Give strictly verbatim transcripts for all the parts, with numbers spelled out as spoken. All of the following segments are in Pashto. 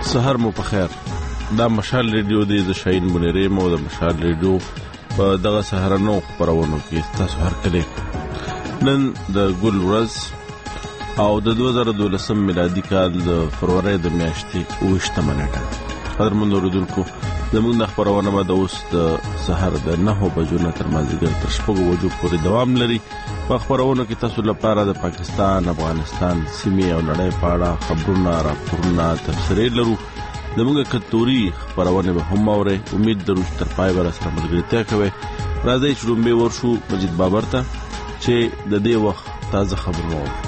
سهار مو په خیر. دا مشال ریډیو دی، د شاهین منیری مو د مشال ریډیو په دغه سهارنو خبرونو کې تاسو هر کله نن د ګل ورځ او د دوه زره دولسم میلادي کال د فروری د میاشتې اوویشتمه نیټه. قدرمنو اوریدونکو، زموږ د خبرونه به د اوس د سهار د نهو بجو نه تر مازدیګر تر شپږو بجو پورې دوام لري. په خبرونو کې تاسو لپاره د پاکستان، افغانستان، سیمې او نړۍ په اړه خبرونه، راپورونه، تبصرې لرو. زموږ کلتوري خبرونه به هم اورئ. امید درو چې تر پای به راسره ملګرتیا کوئ. راځئ چې لومړی ورشو مجید بابر ته چې د دې وخت تازه خبرونه واورو.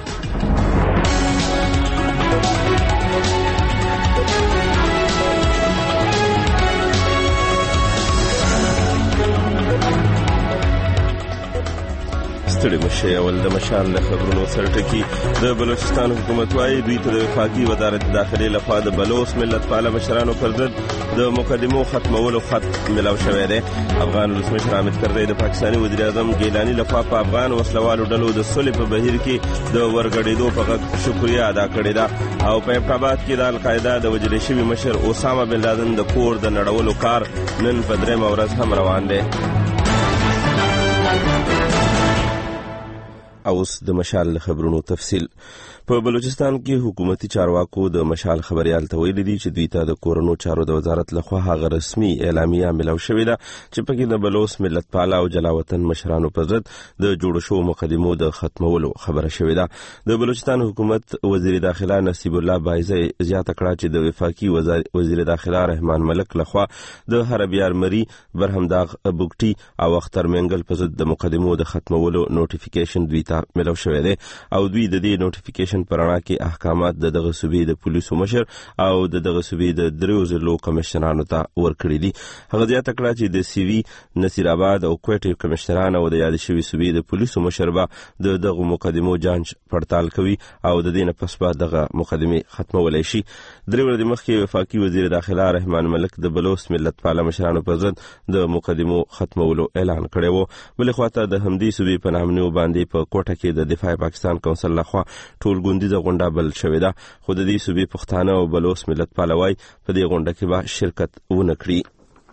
ستړي مشه اول د مشال له خبرونو سره ټکی. د بلوچستان حکومت وايي دوی ته د وفاقي وزارت داخلي لخوا د بلوچ ملت پاله مشرانو پر ضد د مقدمو ختمولو خط ملاو شوی دی. افغان ولسمشر حامد کرزي د پاکستاني وزیر اعظم ګیلاني لخوا په افغان وسلوالو ډلو د صلح په بهیر کې د ورګړېدو په غږ شکریا ادا کړې ده او په ابټاباد کې د القاعده د وجلې شوي مشر اسامه بن لادن د کور د نړولو کار نن په درېیمه ورځ هم روان دی. اوس د مشال خبرونو تفصیل. په بلوچستان کې حکومتي چارواکو د مشال خبريال ته ویلي دي چې دوی ته د کورونو چارو د وزارت لخوا هغه رسمي اعلامیه ملاو شوې ده چې پکې د بلوچ ملت پاله او جلاوطن مشرانو پر ضد د جوړ شو مقدمو د ختمولو خبره شوې ده. د بلوچستان حکومت وزیر داخله نصیب الله بایزی زیاته کړه چې د وفاقي وزیر داخله رحمان ملک لخوا د حربیار مری برهمداغ بوګټي او اختر منګل پر ضد د مقدمو د ختمولو نوټیفیکیشن دوی ته ملاو شوی دی او دوی د دې نوټیفیکیشن پر اړه کې احکامات د دغه صوبې د پولیسو مشر او د دغه صوبې د دریو ضلعو کمشنرانو ته ورکړي دي. هغه زیاته کړه چې د سی وی، نصیر آباد او کوټې کمشنران او د یادې شوي صوبې د پولیسو مشر به د دغه مقدمو جانچ پړتال کوي او د دې نه پس به دغه مقدمې ختمولی شي. درې ورځې مخکې وفاقي وزیر داخله رحمان ملک د بلوچ ملت پاله مشرانو پر ضد د مقدمو ختمولو اعلان کړی و. بلې خواته د همدې صوبې په نامنیو باندې په کوټه کې د دفاع پاکستان کونسل لخوا ټول ګوندیزه غونډه بل شوې ده، خو د دې صوبې پښتانه او بلوچ ملت پالوای په دې غونډه کې به شرکت ونه کړي.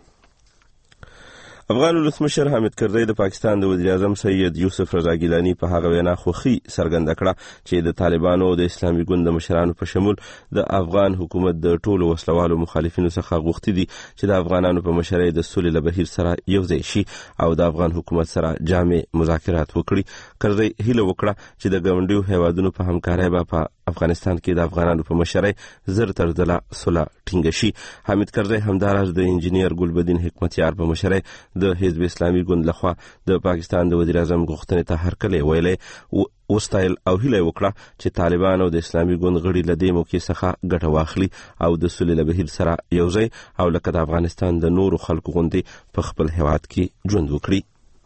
افغان ولسمشر حامد کرزي د پاکستان د وزیر اعظم سید یوسف رضا ګیلاني په هغه وینا خوښي څرګنده کړه چې د طالبانو او د اسلامي ګوند د مشرانو په شمول د افغان حکومت د ټولو وسلوالو مخالفینو څخه غوښتي دي چې د افغانانو په مشرۍ د سولې له بهیر سره یوځای شي او د افغان حکومت سره جامع مذاکرات وکړي. کرزي هیله وکړه چې د ګاونډیو هیوادونو په همکارۍ به په افغانستان کې د افغانانو په مشرۍ زر تر ځله صلح ټینګه شي. حامد کرزي همداراز د انجینیر ګلبدین حکمتیار په مشرۍ د حزب اسلامي ګوند لخوا د پاکستان د وزیر اعظم غوښتنې ته هرکلی ویلی وستایل او هیله وکړه چې طالبان او د اسلامي ګوند غړي له دې موقع څخه ګټه واخلي او د سولې له بهیر سره یوځای او لکه د افغانستان د نورو خلکو غوندې په خپل هیواد کې ژوند وکړي.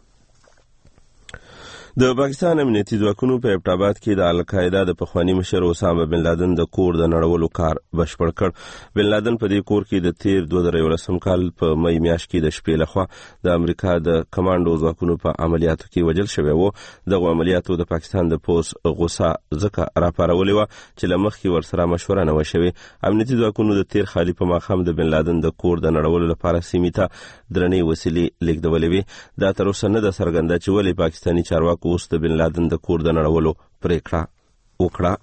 د پاکستان امنیتي ځواکونو په ابټاباد کې د القاعده د پخوانی مشر اسامه بن لادن د کور د نړولو کار بشپړ کړ. بن لادن په دې کور کې د تیر دوه زره یولسم کال په مئی میاشت کې د شپې لخوا د امریکا د کمانډو ځواکونو په عملیاتو کې وژل شوی و. دغه عملیاتو د پاکستان د پوس غوسه ځکه راپارولې وه چې له مخکې ورسره مشوره نه وه شوې. امنیتي ځواکونو د تیر خالي په ماښام د بن لادن د کور د نړولو لپاره سیمې ته درنې وسیلې لیږدولې وې. دا تر اوسه نه ده څرګنده چې ولې پاکستاني چارواکو اوس د بن لادن د کور د نړولو پریکړه وکړه.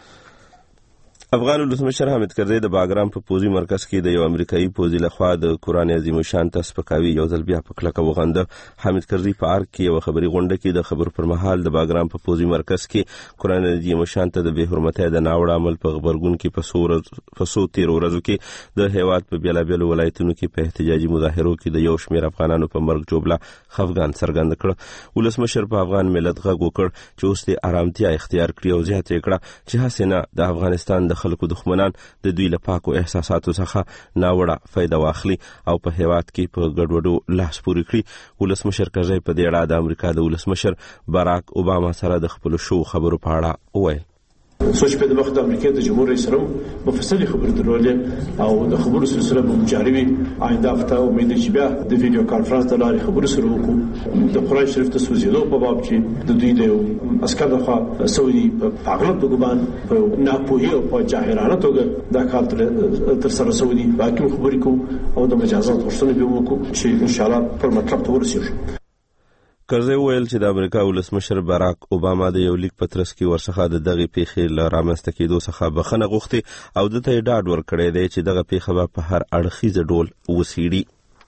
افغان ولسمشر حامد کرزي د باګرام په پوزي مرکز کې د یو امریکایي پوزي لخوا د قرآن عظیم الشان ته سپکاوي یو ځل بیا په کلکه وغنده. حامد کرزي په ارګ کې یو خبري غونډه کې د خبرو پر مهال د باګرام په پوزي مرکز کې قرآن عظیم الشان ته د بې حرمتۍ د ناوړه عمل په خبرګون کې په څو تیرو ورځو کې د هیواد په بیلابیلو ولایتونو کې په احتجاجي مظاهرو کې د یو شمېر افغانانو په مرګ جوړه خفګان څرګند کړ. ولسمشر په افغان ملت غږ وکړ چې اوس د آرامتیا اختیار کړي او زیاته یې کړه چې هسې نه د افغانستان د خلکو دښمنان د دوی له پاکو احساساتو څخه ناوړه فایده واخلي او په هیواد کې په ګډوډو لاس پورې کړي. ولسمشر کرزي په دې اړه د امریکا د ولسمشر باراک اوباما سره د خپلو شو خبرو په اړه وویل. سوچ په د وخت د امریکا د جمهور رئیس سره مفصل خبرې درولې او د خبرو سلسله به جاري وي. آینده هفته امید چې بیا د ویډیو کانفرنس د لارې خبرو سره وکړو د قرآن شریف د سوځېدو په باب چې د دوی د عسکر لخوا سعودي په اغلب د ګمان په ناپوهي او په جاهلانه توګه دا کار تر سره سعودي باقي خبرې کوو او د مجازات غوښتنه به وکړو چې ان شاء الله پر مطلب ته ورسېږو. کرزی ویل چې د امریکا ولسمشر باراک اوباما د یو لیک پترس کې ورڅخه د دغه پیښې له رامنځته کېدو څخه بخښنه غوښتې او دته یې ډاډ ورکړی دی چې دغه پیښه به په هر اړخیز ډول وڅېړي.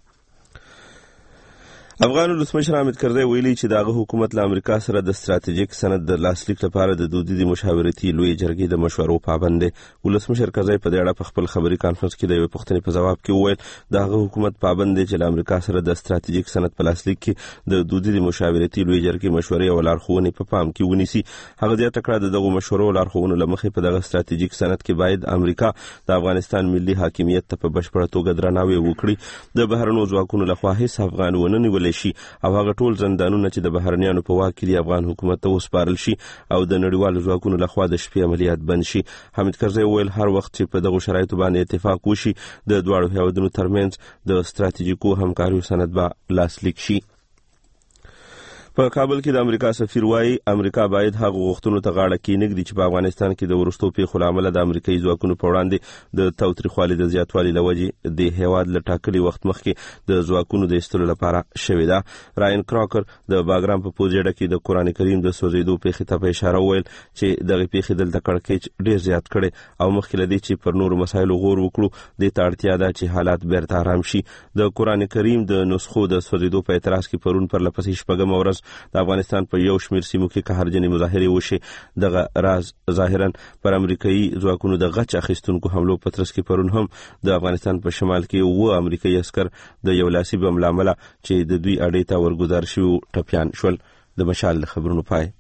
افغان ولسمشر حامد کرزی ویلي چې دغه حکومت له امریکا سره د ستراتیژیک سند د لاسلیک لپاره د دودیزي مشاورتي لوی جرګې د مشورو پابند دی. ولسمشر کرزی په دې اړه په خپل خبري کانفرنس کې د یوې پوښتنې په ځواب کې وویل دغه حکومت پابند دی چې له امریکا سره د ستراتیژیک سند په لاسلیک کې د دودیزي مشاورتي لوی جرګې مشورې او لارښوونې په پام کې ونیسي. هغه زیاته کړه د دغو مشورو او لارښوونو له مخې په دغه ستراتیژیک سند کې باید امریکا د افغانستان ملي حاکمیت ته په بشپړه توګه درناوی وکړي. د بهرنیو ځواکونو لخوا هیڅ افغان ونه نیول شي او هغه ټول زندانونه چې د بهرنیانو په واک کې دي افغان حکومت ته وسپارل شي او د نړیوالو ځواکونو لخوا د شپې عملیات بند شي. حامد کرزی وویل هر وخت چې په دغو شرایطو باندې اتفاق وشي د دواړو هیوادونو ترمنځ د ستراتیژیکو همکاریو سند به لاسلیک شي. په کابل کې د امریکا سفیر وایي امریکا باید هغه غوښتنو ته غاړه کېنږدي چې په افغانستان کې د وروستو پیښو له امله د امریکایي ځواکونو په وړاندې د تاوتریخوالي د زیاتوالي له وجې د هېواد له ټاکلي وخت مخکې د ځواکونو د ایستلو لپاره شوې ده. راین کراکر د باګرام په پوزېډه کې د قرآن کریم د سوځېدو پیښې ته په اشاره وویل چې دغه پیښې دلته کړکېچ ډېر زیات کړی او مخکې له دې چې پر نورو مسایلو غور وکړو دې ته اړتیا ده چې حالات بیرته ارام شي. د قرآن کریم د نسخو د سوځېدو په اعتراض کې پرون پرلپسې شپږمه ورځ د افغانستان په یو شمېر سیمو کې قهرجنې مظاهرې وشي. دغه راز ظاهرا پر امریکایي ځواکونو د غچ اخیستونکو حملو په ترڅ کې پرون هم د افغانستان په شمال کې اووه امریکایي عسکر د یو لاسي بم له امله چې د دوی اډې ته ورګزار شوي ټپیان شول. د مشال د خبرونو پای.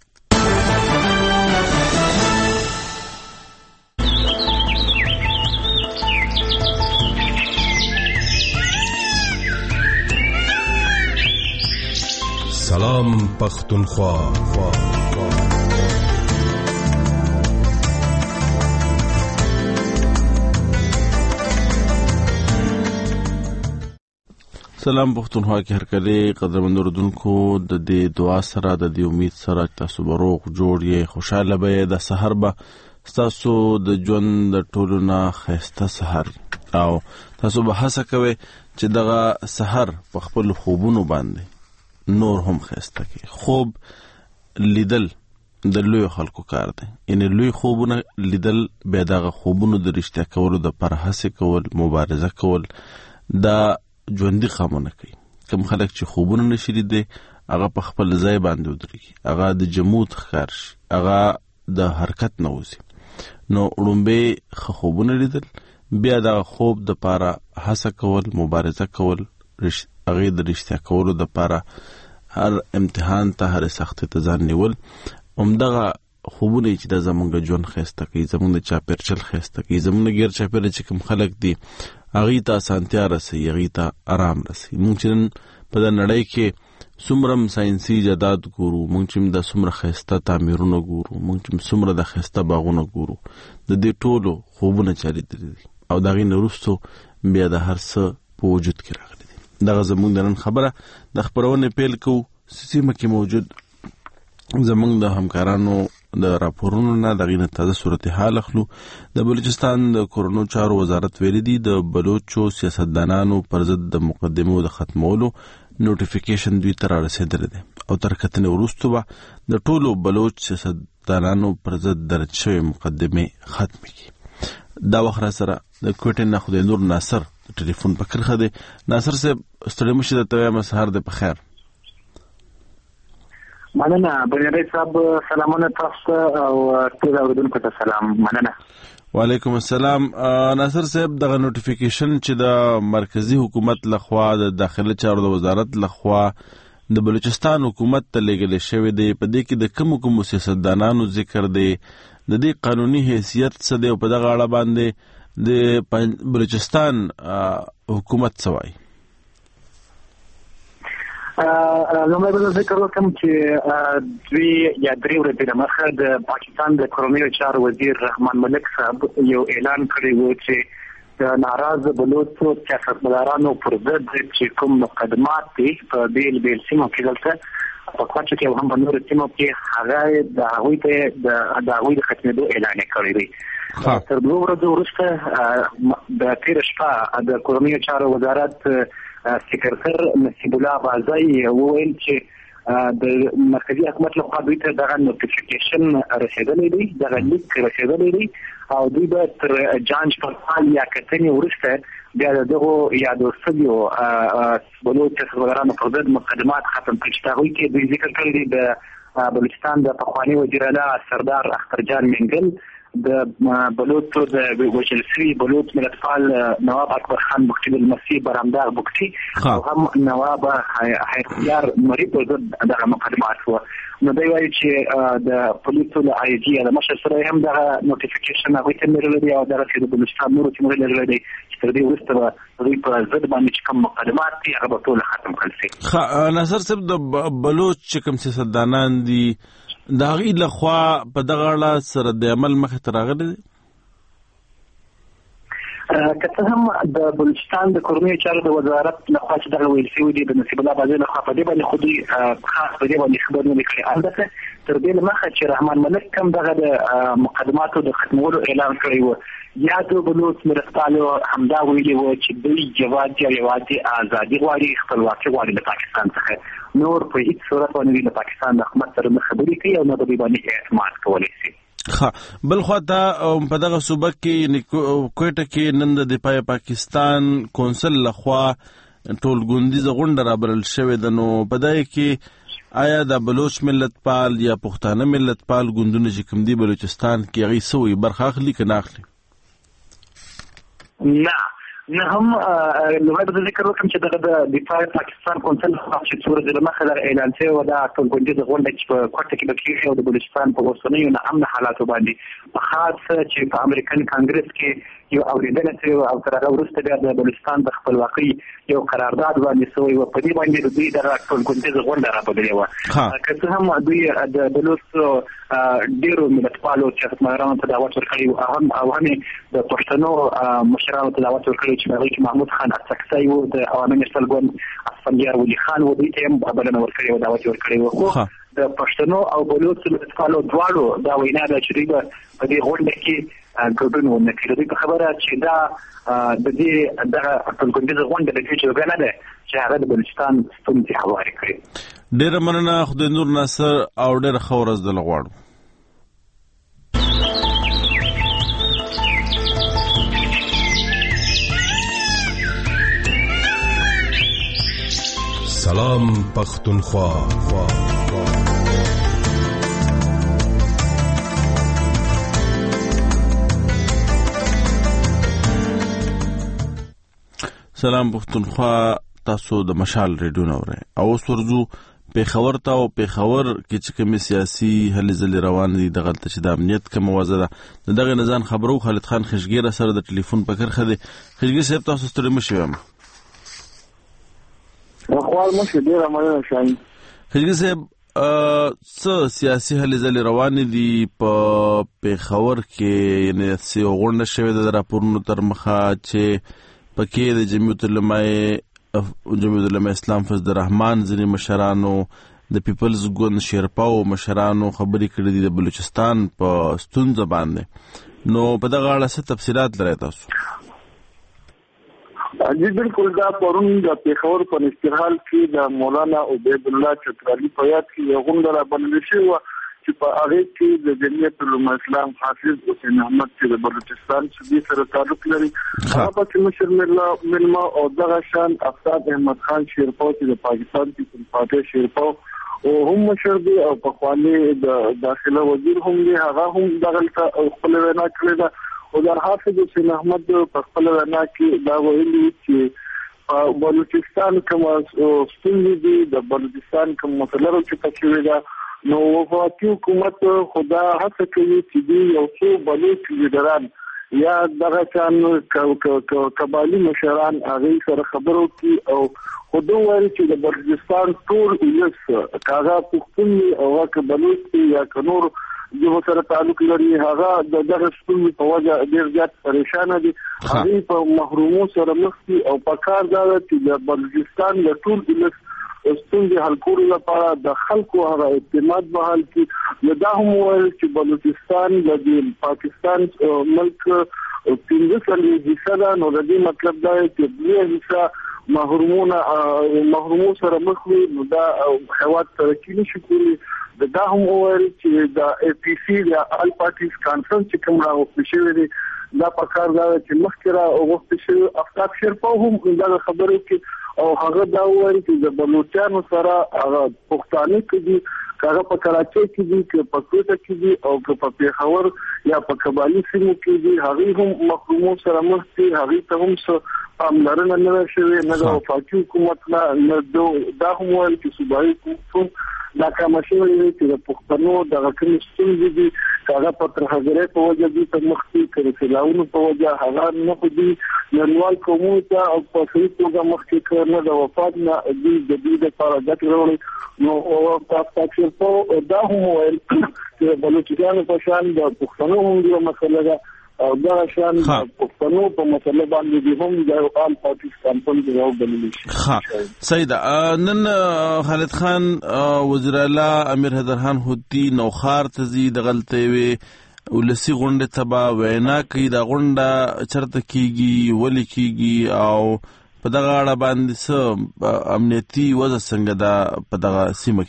سلام پختونخوا. سلام پختونخوا کې هر کله قدرمن اوردونکو د دې دعا سره د دې امید سره تاسو به روغ جوړ یې خوشاله به د سحر به تاسو د ژوند د ټولو نه ښایسته سحر او تاسو به هڅه کوئ چې دغه سحر په خپل خوبونو باندې نور هم خسته کی. خوب لیدل د لوی خلکو کار دی. یعنی لوی خوبونه لیدل به دغه خوبونو د رښتیا کولو د پر هڅه کول مبارزه کول دا ژوندۍ قامونه کوي. کوم خلک چې خوبونه نشي لیدي هغه په خپل ځای باندې ودرېږي، هغه د جمود ښکار شي، هغه د حرکت نه وځي. نو وړومبې خوبونه لیدل، بیا دغه خوب د پاره هڅه کول مبارزه کول، هغه د رښتیا کولو د پاره هر امتحان ته هر سخت ته ځان نیول. همدغه خوبونه چې د زمونږ ژوند خسته کوي، زمونږ د چاپیرچل خسته کوي، زمونږ غیر چاپیر چې کوم خلک دي هغه ته اسانتیا رسي، هغه ته آرام رسي. مونږ چې په د نړۍ کې څومره ساينسي ایجادات ګورو، مونږ چې د څومره خسته تعمیرونه ګورو، مونږ چې څومره د خسته باغونه ګورو، د دې ټولو خوبونه چاري دي او دغه نورستو بیا د هر څه په وجود کې راغلي. دغه زمونږ د نن خبره د خبرونه پیل کو سیمه کې موجود زمونږ د همکارانو د راپورونو نه دغه تازه صورتحال اخلو. د بلوچستان د کورونو چارو وزارت ویلي دی د بلوچو سیاستدانانو پر ضد د مقدمو د ختمولو نوټیفیکیشن دوی تر رسیدلی دی او تر کتنې وروسته به د ټولو بلوچ سیاستدانانو پر ضد درج شوی مقدمه ختم کړي. دا وخت را سره د کوټې نه خدای نور ناصر ټلیفون په کرخه دی. ناصر صاحب ستړي مشه د تویا مسحر د په خیر. مننه بنيري صاحب، سلامونه تاسو او ټول اوردونکو ته سلام. مننه. وعلیکم السلام. ناصر صاحب دغه نوټیفیکیشن چې د مرکزی حکومت لخوا د داخله چارو د وزارت لخوا د بلوچستان حکومت ته لېږل شوی دی، په دې کې د کوم کوم سیاستدانانو ذکر دی، د دې قانوني حیثیت څه دی او په دغه اړه باندې د بلوچستان حکومت څه وایي؟ لومړی به ذکر وکړم چې دوی یا درې ورځې دمخه د پاکستان د کورنیو چارو وزیر رحمان ملک صاحب یو اعلان کړی و چې د ناراضه بلوچو سیاستمدارانو پر ضد چې کوم مقدمات دي په بیل بیل سیمو کې دلته په کوچ کې هم په نور سیمو کې هغه د هغوی ته د هغوی د ختمېدو اعلان کړی دی. تر دوه ورځې وروسته د تېره شپه د کورنیو چارو وزارت سکرتر نصیب الله بازای وویل چې د مرکزی حکومت لخوا دوی ته دغه نوټیفیکیشن رسیدلی دی، دغه لیک رسیدلی دی او دوی به تر جانچ پرمهال یا کتنې وروسته بیا د دغو یادو شویو بلوچ سیاستمدارانو پر ضد مقدمات ختم کړي چې هغوی کې دوی ذکر کړی دی د بلوچستان د پخواني وزیر اعلی سردار اخترجان منګل، د بلوچو د وژل شوي بلوچ ملتپال نواب اکبر خان بکټي بالمسیح برامدار بکټي او هم نواب حیاتیار مری پر ضد دغه مقدمات وو. نو دوی وایي چې د پولیسو له آی جي د مشر سره هم دغه نوټیفیکیشن هغوی ته لرلی دی او دغه چې د بلوچستان نورو سیمو لرلی دی چې تر دې وروسته به دوی په ضد باندې چې کوم مقدمات دي هغه به ټول ختم کړل شي. ناصر صاحب د بلوچ چې کوم سیاستدانان دي د هغوی لخوا په دغه اړه سره د عمل مخې ته راغلی دی؟ که څه هم د بلوچستان د کورنیو چارو د وزارت لخوا چې دغه ویل شوي دي د نصیب الله بازي لخوا په دې باندې خو دوی خاص په دې باندې خبر نه دي کړی. البته تر دې له مخه چې رحمان ملک هم دغه د مقدماتو د ختمولو اعلان کړی و، یا د بلوچ مرستالو همدا ویلي و چې دوی یوازې او یوازې ازادي غواړي، خپلواکي غواړي له پاکستان څخه، نور په هیڅ صورت باندې د پاکستان د حکومت سره نه خبرې کوي او نه به دوی باندې اعتماد کولی شي. ښه، بل خوا ته په دغه صوبه کې کوټه کې نن د دفاع پاکستان کونسل لخوا ټول ګوندیزه غونډه رابلل شوې ده. نو په دغه کې آیا د بلوچ ملتپال یا پښتانه ملتپال ګوندونه چې کوم دي بلوچستان کې هغوی څه وایي، برخه اخلي که نه اخلي؟ نه نه هم لومړی به ذکر وکړم چې دغه د دفاع پاکستان کونسل چې څو ورځې له مخه دغه اعلان شوی و دا ټول ګوندیزه غونډه چې په کوټه کې به کېږي او د بلوچستان په اوسنیو ناامنه حالاتو باندې په خاص چې په امریکن کانګرس کې یو اورېدنه شوې وه او تر هغه وروسته بیا د بلوچستان د خپلواکۍ یو قرارداد باندې شوی و. په دې باندې د دوی دغه ټول ګوندیزه غونډه رابللې وه. که څه هم دوی د بلوچو ډېرو ملتپالو سیاستمدارانو ته دعوت ورکړی او هم او هم د پښتنو مشرانو ته دعوت ورکړی چې هغوی کې محمود خان اڅکزی و، د عوامي نیشنل ګوند اسفندیار ولي خان و، دوی ته هم بلنه ورکړې وه، دعوت ورکړی و. خو د پښتنو او بلوچو ملتپالو دواړو دا وینا ده چې دوی به په دې غونډه کې ګډون ونه کړي. دوی په خبره چې دا د دې دغه ټولګونډیزه غونډه د دې جوګه نه ده چې هغه د بلوچستان ستونزې هوارې کړي. ډېره مننه خدای نور ناصر او ډېره ښه ورځ دله غواړو. سلام پختونخوا. سلام پختونخوا، تاسو د مشال ریډیو نه اورئ او اوس ورځو پېښور ته. او پېښور کې چې کومې سیاسي هلې ځلې روان دي دغلته چې د امنیت کومه وضع ده د دغې نه ځان خبرو. خالد خان خشګیر سره د ټلیفون په کرښه دی. خشګیر صاحب تاسو ستړي مه شئ. خشګیر صاحب څه سیاسي هلې ځلې روانې دي په پېښور کې؟ یعنې څه غونډه شوې ده د راپورونو تر مخه چې پکې د جمعیت العلماء جمعیت العلماء اسلام فضل الرحمن ځینې مشرانو د پیپلز ګوند شیرپاو مشرانو خبرې کړې دي د بلوچستان په ستونزه باندې. نو په دغه اړه څه تفصیلات لرئ تاسو؟ جی بالکل، دا پرون د پېښور په نسترحال کې د مولانا عبید الله چترالي په یاد کې یو غونډه رابلل شوې وه چې په هغې کې د جمعیت العلماء اسلام حافظ حسین احمد چې د بلوچستان صوبې سره تعلق لري هغه پکې مشر مېلمه او دغه شان افتاب احمد خان شیرپاو چې د پاکستان پیپل پارټۍ شیرپاو او هم مشر دی او پخوانی د داخله وزیر هم دی، هغه هم دغلته خپل وینا کړې ده. او د حافظ حسین احمد په خپل وینا کې دا ویلي چې بلوچستان کوم ستونزې دي، د بلوچستان کوم مسله چې پکې ده، نو وفاقي حکومت خدا هڅه کوي چې دوی یو څو بلوچ لیډران یا دغه چان قبایلی مشران هغه سره خبرو کی او خودو وایي چې د بلوچستان ټول ولس کاغه پښتون او هغه بلوچ یا کنور جو سره تعلق لري هغه د دغه ستونزې په وجه ډېر زیات پریشان دي هغه په محرومو سره مخ دي او په کار دا چې د بلوچستان د ټول ولس ستونزې حل کولو لپاره د خلکو هغه اعتماد بحال کړي دا هم وایي چې بلوچستان د پاکستان ملک پنځه څلوېښت فیصده نو د دې مطلب دا چې دوه حصہ محرومونه محرومو سره مخ وي نو دا هیواد ترقي نشي کولی دا هم وایي چې د اي پي سي د آل پارټیز کانفرنس چې کوم راغوښتل شوی دی دا په کار دا چې مخکې راغوښتل شوی افتاب شرپا هم دا خبرې کې او هغه دا وایي چې د بلوچستان سره هغه پښتانه کې هغه په کراچۍ کې دي چې په کوټه کې دي او په پیښور یا په قبایلی سیمو کې دي هغه هم محرومو سره مخ دي هغه ته هم څه پاملرنه نه شوی نه د وفاقي حکومت نه دا هم وایي چې صوبایي حکومت دا کوم شی چې د پښتنو د غکري ستونزې دي هغه په ترهګرۍ په وجه دي ته مخکې کړي فلاونو په وجه هغه نه خو دي نړیوال کومه او په صحیح توګه مخکې کړنه د وفات نه دي د دې لپاره ګټه وروړي نو او تاسو په دا هم وایي چې بلوچستان په شان د پښتنو هم یو مسله ده او دا شان پښتنو په مسله باندې دي هم د آل پاکستان په اړه یو بلل شي. ها سید نن خالد خان وزیر اعلی امیر حیدرخان هوتی نوخار تزي د غلطي وي ولسی غونډه تبا وینا کوي د غونډه چرته کیږي ولي کیږي او په دغه اړه باندې څه امنیتي وضع څنګه ده په دغه سیمه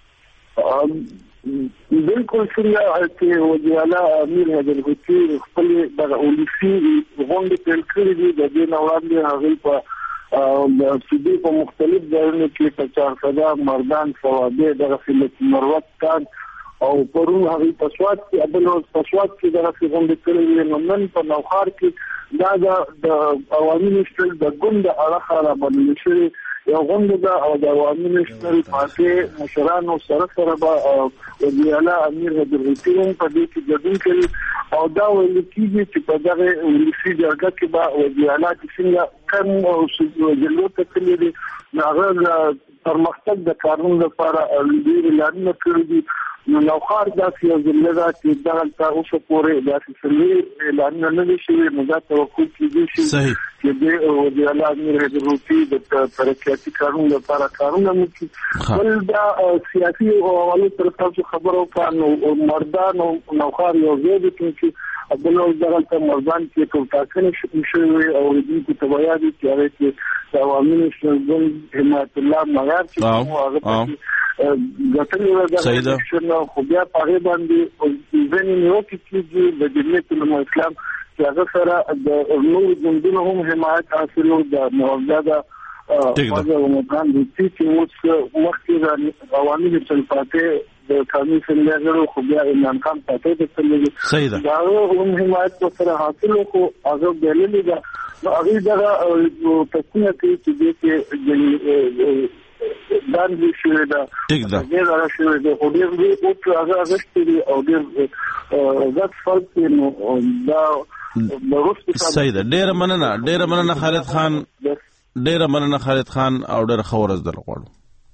کې؟ بالکل څنګه چې وزیر اعلی امیر حیدر هوتی خپل د اولسی غونډې پیل کړې دي د دې نوړاندې هغه په د سیدي په مختلف ځایونو کې په چارخدا مردان سواده د غفلت مروت کان او پرون هغه په سواد کې ابلو په سواد کې د غونډې کړې نو نن په نوخار کې دا د عوامي نشټل د ګوند اړه را باندې شوی یو غونډه ده او د عوامي نشټل پارټي مشرانو سره سره به وزیر اعلی امیر حیدر هوتی هم په دې کې ګډون کوي او دا ویل کېږي چې په دغه ولسی جرګه کې به وزیر اعلی څنګه کوم او جلوه تکلي دي هغه پرمختګ د قانون لپاره ډېر اعلان کړی دي نو نوخار داسې یو ځل ده چې دغلته اوسه پورې داسې څلوېښت اعلانونه نه دي شوي نو دا توقع کېدای شي چې د وزیر اعلی امیر حیدر هوتی د ترقیاتي کارونو لپاره کارونه وکړي بل دا سیاسي حوالو سره تاسو خبرو کړو مردان او نوخار یو ځای دي چې بل دغلته مردان کې کوم ټاکنې شوي او دې کې تبعیا دي چې هغه کې د عوامي نشنل ګوند حمایت الله مغار چې هغه ګټلې سیده نو خو بیا په باندې ځینې یو کېږي د جمعیت الاسلام چې هغه سره د نور ګوندونو هم حمایت حاصلو د موجوده فاز او مکان د چې اوس مخکې د عوامي چلپاتې د قانوني سندرو خو بیا امام خان پاتې د تللی سیده دا هم حمایت سره حاصلو خو هغه دلیل ده هغه دغه تاسو کې چې د باندې شوی دا ټیک ده دا راشوي د هډیر دی او هغه غشتري او ډیر زات فرق نو دا سیده ډیر مننه ډیر مننه خالد خان ډیر مننه خالد خان او ډیر خورز دل غواړو.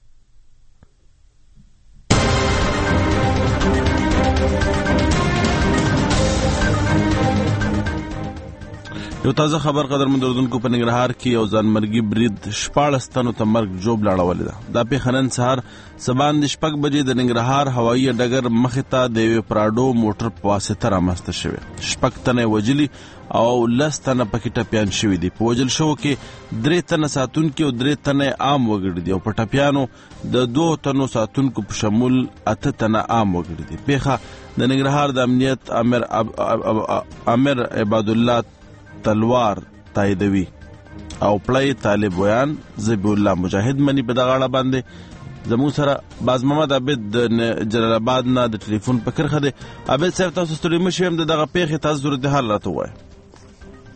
یو تازه خبر قدرمن دردونکو په ننګرهار کې یو ځانمرګي برید شپاړس تنو ته مرګ جوب لاړولې ده. دا پیښه نن سهار سبان د شپږ بجې د ننګرهار هوایي ډګر مخې ته د یوې پراډو موټر په واسطه رامنځته شوې. شپږ تنه وژلي او لس تنه پکې ټپیان شوي دي. په وژل شوو کې درې تنه ساتونکي او درې تنه عام وګړي دي او په ټپیانو د دوه تنو ساتونکو په شمول اته تنه عام وګړي دي. پیښه د ننګرهار د امنیت امر امر عباد الله تلوار تاییدوي او پلای طالب ویان زبی الله مجاهد منی په دغه اړه باندې زمو سره باز محمد عبد د جلال آباد نه د ټلیفون په کرخه دی. عبد صاحب تاسو ستړي مشه هم دغه پیښه تاسو صورت حال راته وای.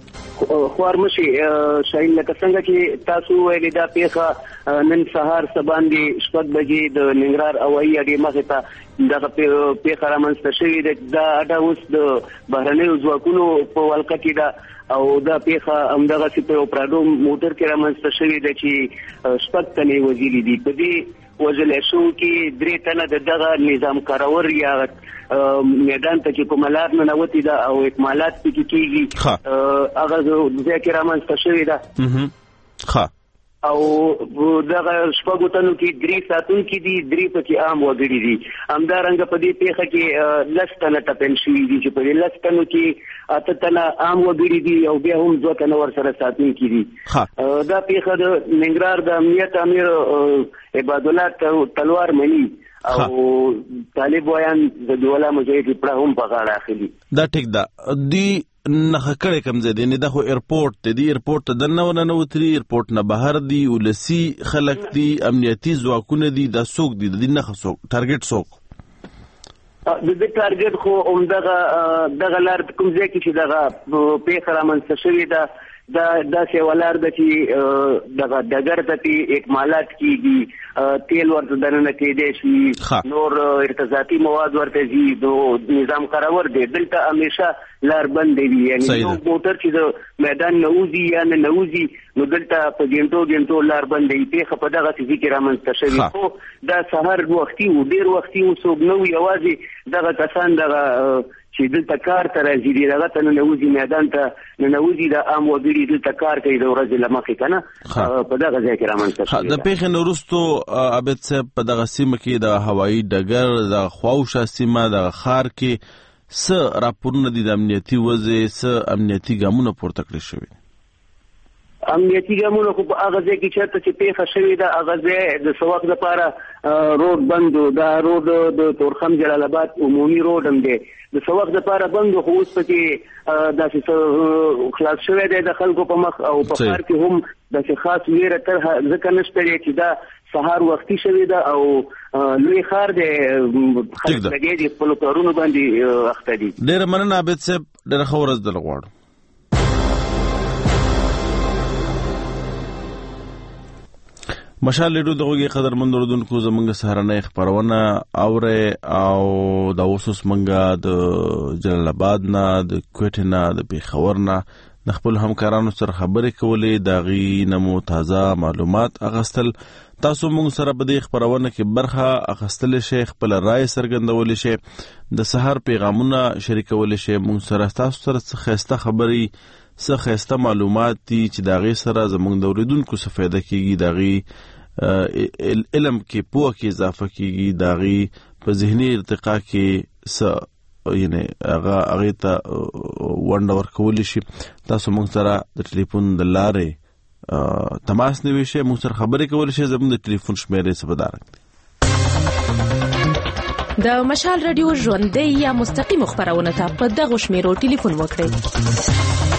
خوارمشي شاین لکه څنګه چې تاسو ویلي دا پیښه نن سهار سباندې شپږ بجې د ننګرهار هوایي اډې مخې ته دغه پیښه رامنځته شوې ده. دا اډه اوس د بهرنیو ځواکونو په ولقه کې ده او دا پیښه همدغسې په یو پراډو موټر کې رامنځته شوې ده چې شپږ تنې وژلي دي. په دې وژلی شوو کې درې تنه د دغه نظام کارور یا میدان ته چې کومه لار ننوتې ده او اکمالات پکې کېږي هغه ځای کې رامنځته شوې ده او دغه شپږو تنو کې درې ساتونکي دي، درې پکې عام وګړي دي. همدارنګه په دې پیښه کې لس تنه ټپل شوي دي چې په دې لس تنو کې اته تنه عام وګړي دي او بیا هم دوه تنه ورسره ساتونکي دي. دا پیښه د ننګرهار د امنیت امیر عبادالله تلوار مني او طالب ویان د دوله مجاهد پړه هم په غاړه اخلي. دا ټیک ده. دی نخه کړه کم زه دی نه د خو ایرپورټ ته دی ایرپورټ ته دنه ونه وتري ایرپورټ نه بهر دی ولسی خلک دی امنیتي ځواکونه دی د سوق دی د نه خصوق ټارګټ سوق د دې ټارګټ خو همدغه دغه لار کوم ځای کې چې دغه پیښه رامنځته شوې ده دا داسې ولار ده چې دغه ډګر ته پې اکمالات کېږي، تیل ورته دننه کېدی شي، نور ارتزاقي مواد ورته ځي، نو نظام کارور دی. دلته همیشه لار بندې وي، یعنې یو موټر چې د میدان نه وځي یا نه نوځي نو دلته په ګنټو ګنټو لار بندې وي. پیښه په دغسې ځای کې رامنځته شوې. خو دا سهار وختي و، ډېر وختي و، څوک نه و، یوازې دغه کسان دغه چې دلته کار ته راځي دي دغه ته ننوځي، میدان ته ننوځي، د عام وګړي دلته کار کوي د ورځې له مخکې که نه په دغه ځای کې رامنځته شوې ده. د پیښې نه وروستو عابد صاحب په دغه سیمه کې د هوایي ډګر د خواوشا سیمه دغه ښار کې څه راپورونه دي د امنیتي وضع، څه امنیتي ګامونه پورته کړی شوي؟ امنیتي ګامونه خو په هغه ځای کې چېرته چې پیښه شوې ده هغه ځای د څه وخت لپاره روډ بند و. دا روډ د تورخم جلال آباد عمومي روډ هم دی، د څه وخت لپاره بند و، خو اوس پکې داسې څه خلاص شوی دی د خلکو په مخ او په ښار کې هم داسې خاص ویره طرحه ځکه نشته دی چې دا سهار وختي شوې ده او لوی ښار دی، خلک لګیا دي خپلو کارونو باندې اخته دي. ډېره مننه عابد صاحب، ډېره ښه ورځ درله غواړو. مشال لیډو دغه قدرمن اوردونکو زمونږ سهارنۍ خبرونه اوره او د اوسوس منګه د جلال آباد نه، د کوټې نه، د پیښور نه د خپل همکارانو سره خبرې کولې، د هغې نه مو تازه معلومات اخیستل. تاسو مونږ سره په دې خبرونه کې برخه اخیستلی شئ، خپله رایه څرګندولی شئ، د سهار پیغامونه شریکولی شئ مونږ سره. تاسو سره څه ښایسته خبرې، څه ښایسته معلومات دي چې د هغې سره زمونږ د اورېدونکو څه فایده کېږي، د هغې علم کې پوهه کې اضافه کېږي، د هغې په ذهني ارتقا کې څه یعنې هغه هغې ته ونډه ورکولی شي. تاسو مونږ سره د ټلیفون د لارې تماس نیولی شئ، مونږ سره خبرې کولی شئ. زمونږ د ټلیفون شمیرې څه په دارنګ دی. د مشال راډیو ژوندۍ یا مستقیمو خپرونو ته په دغو شمیرو ټلیفون وکړئ: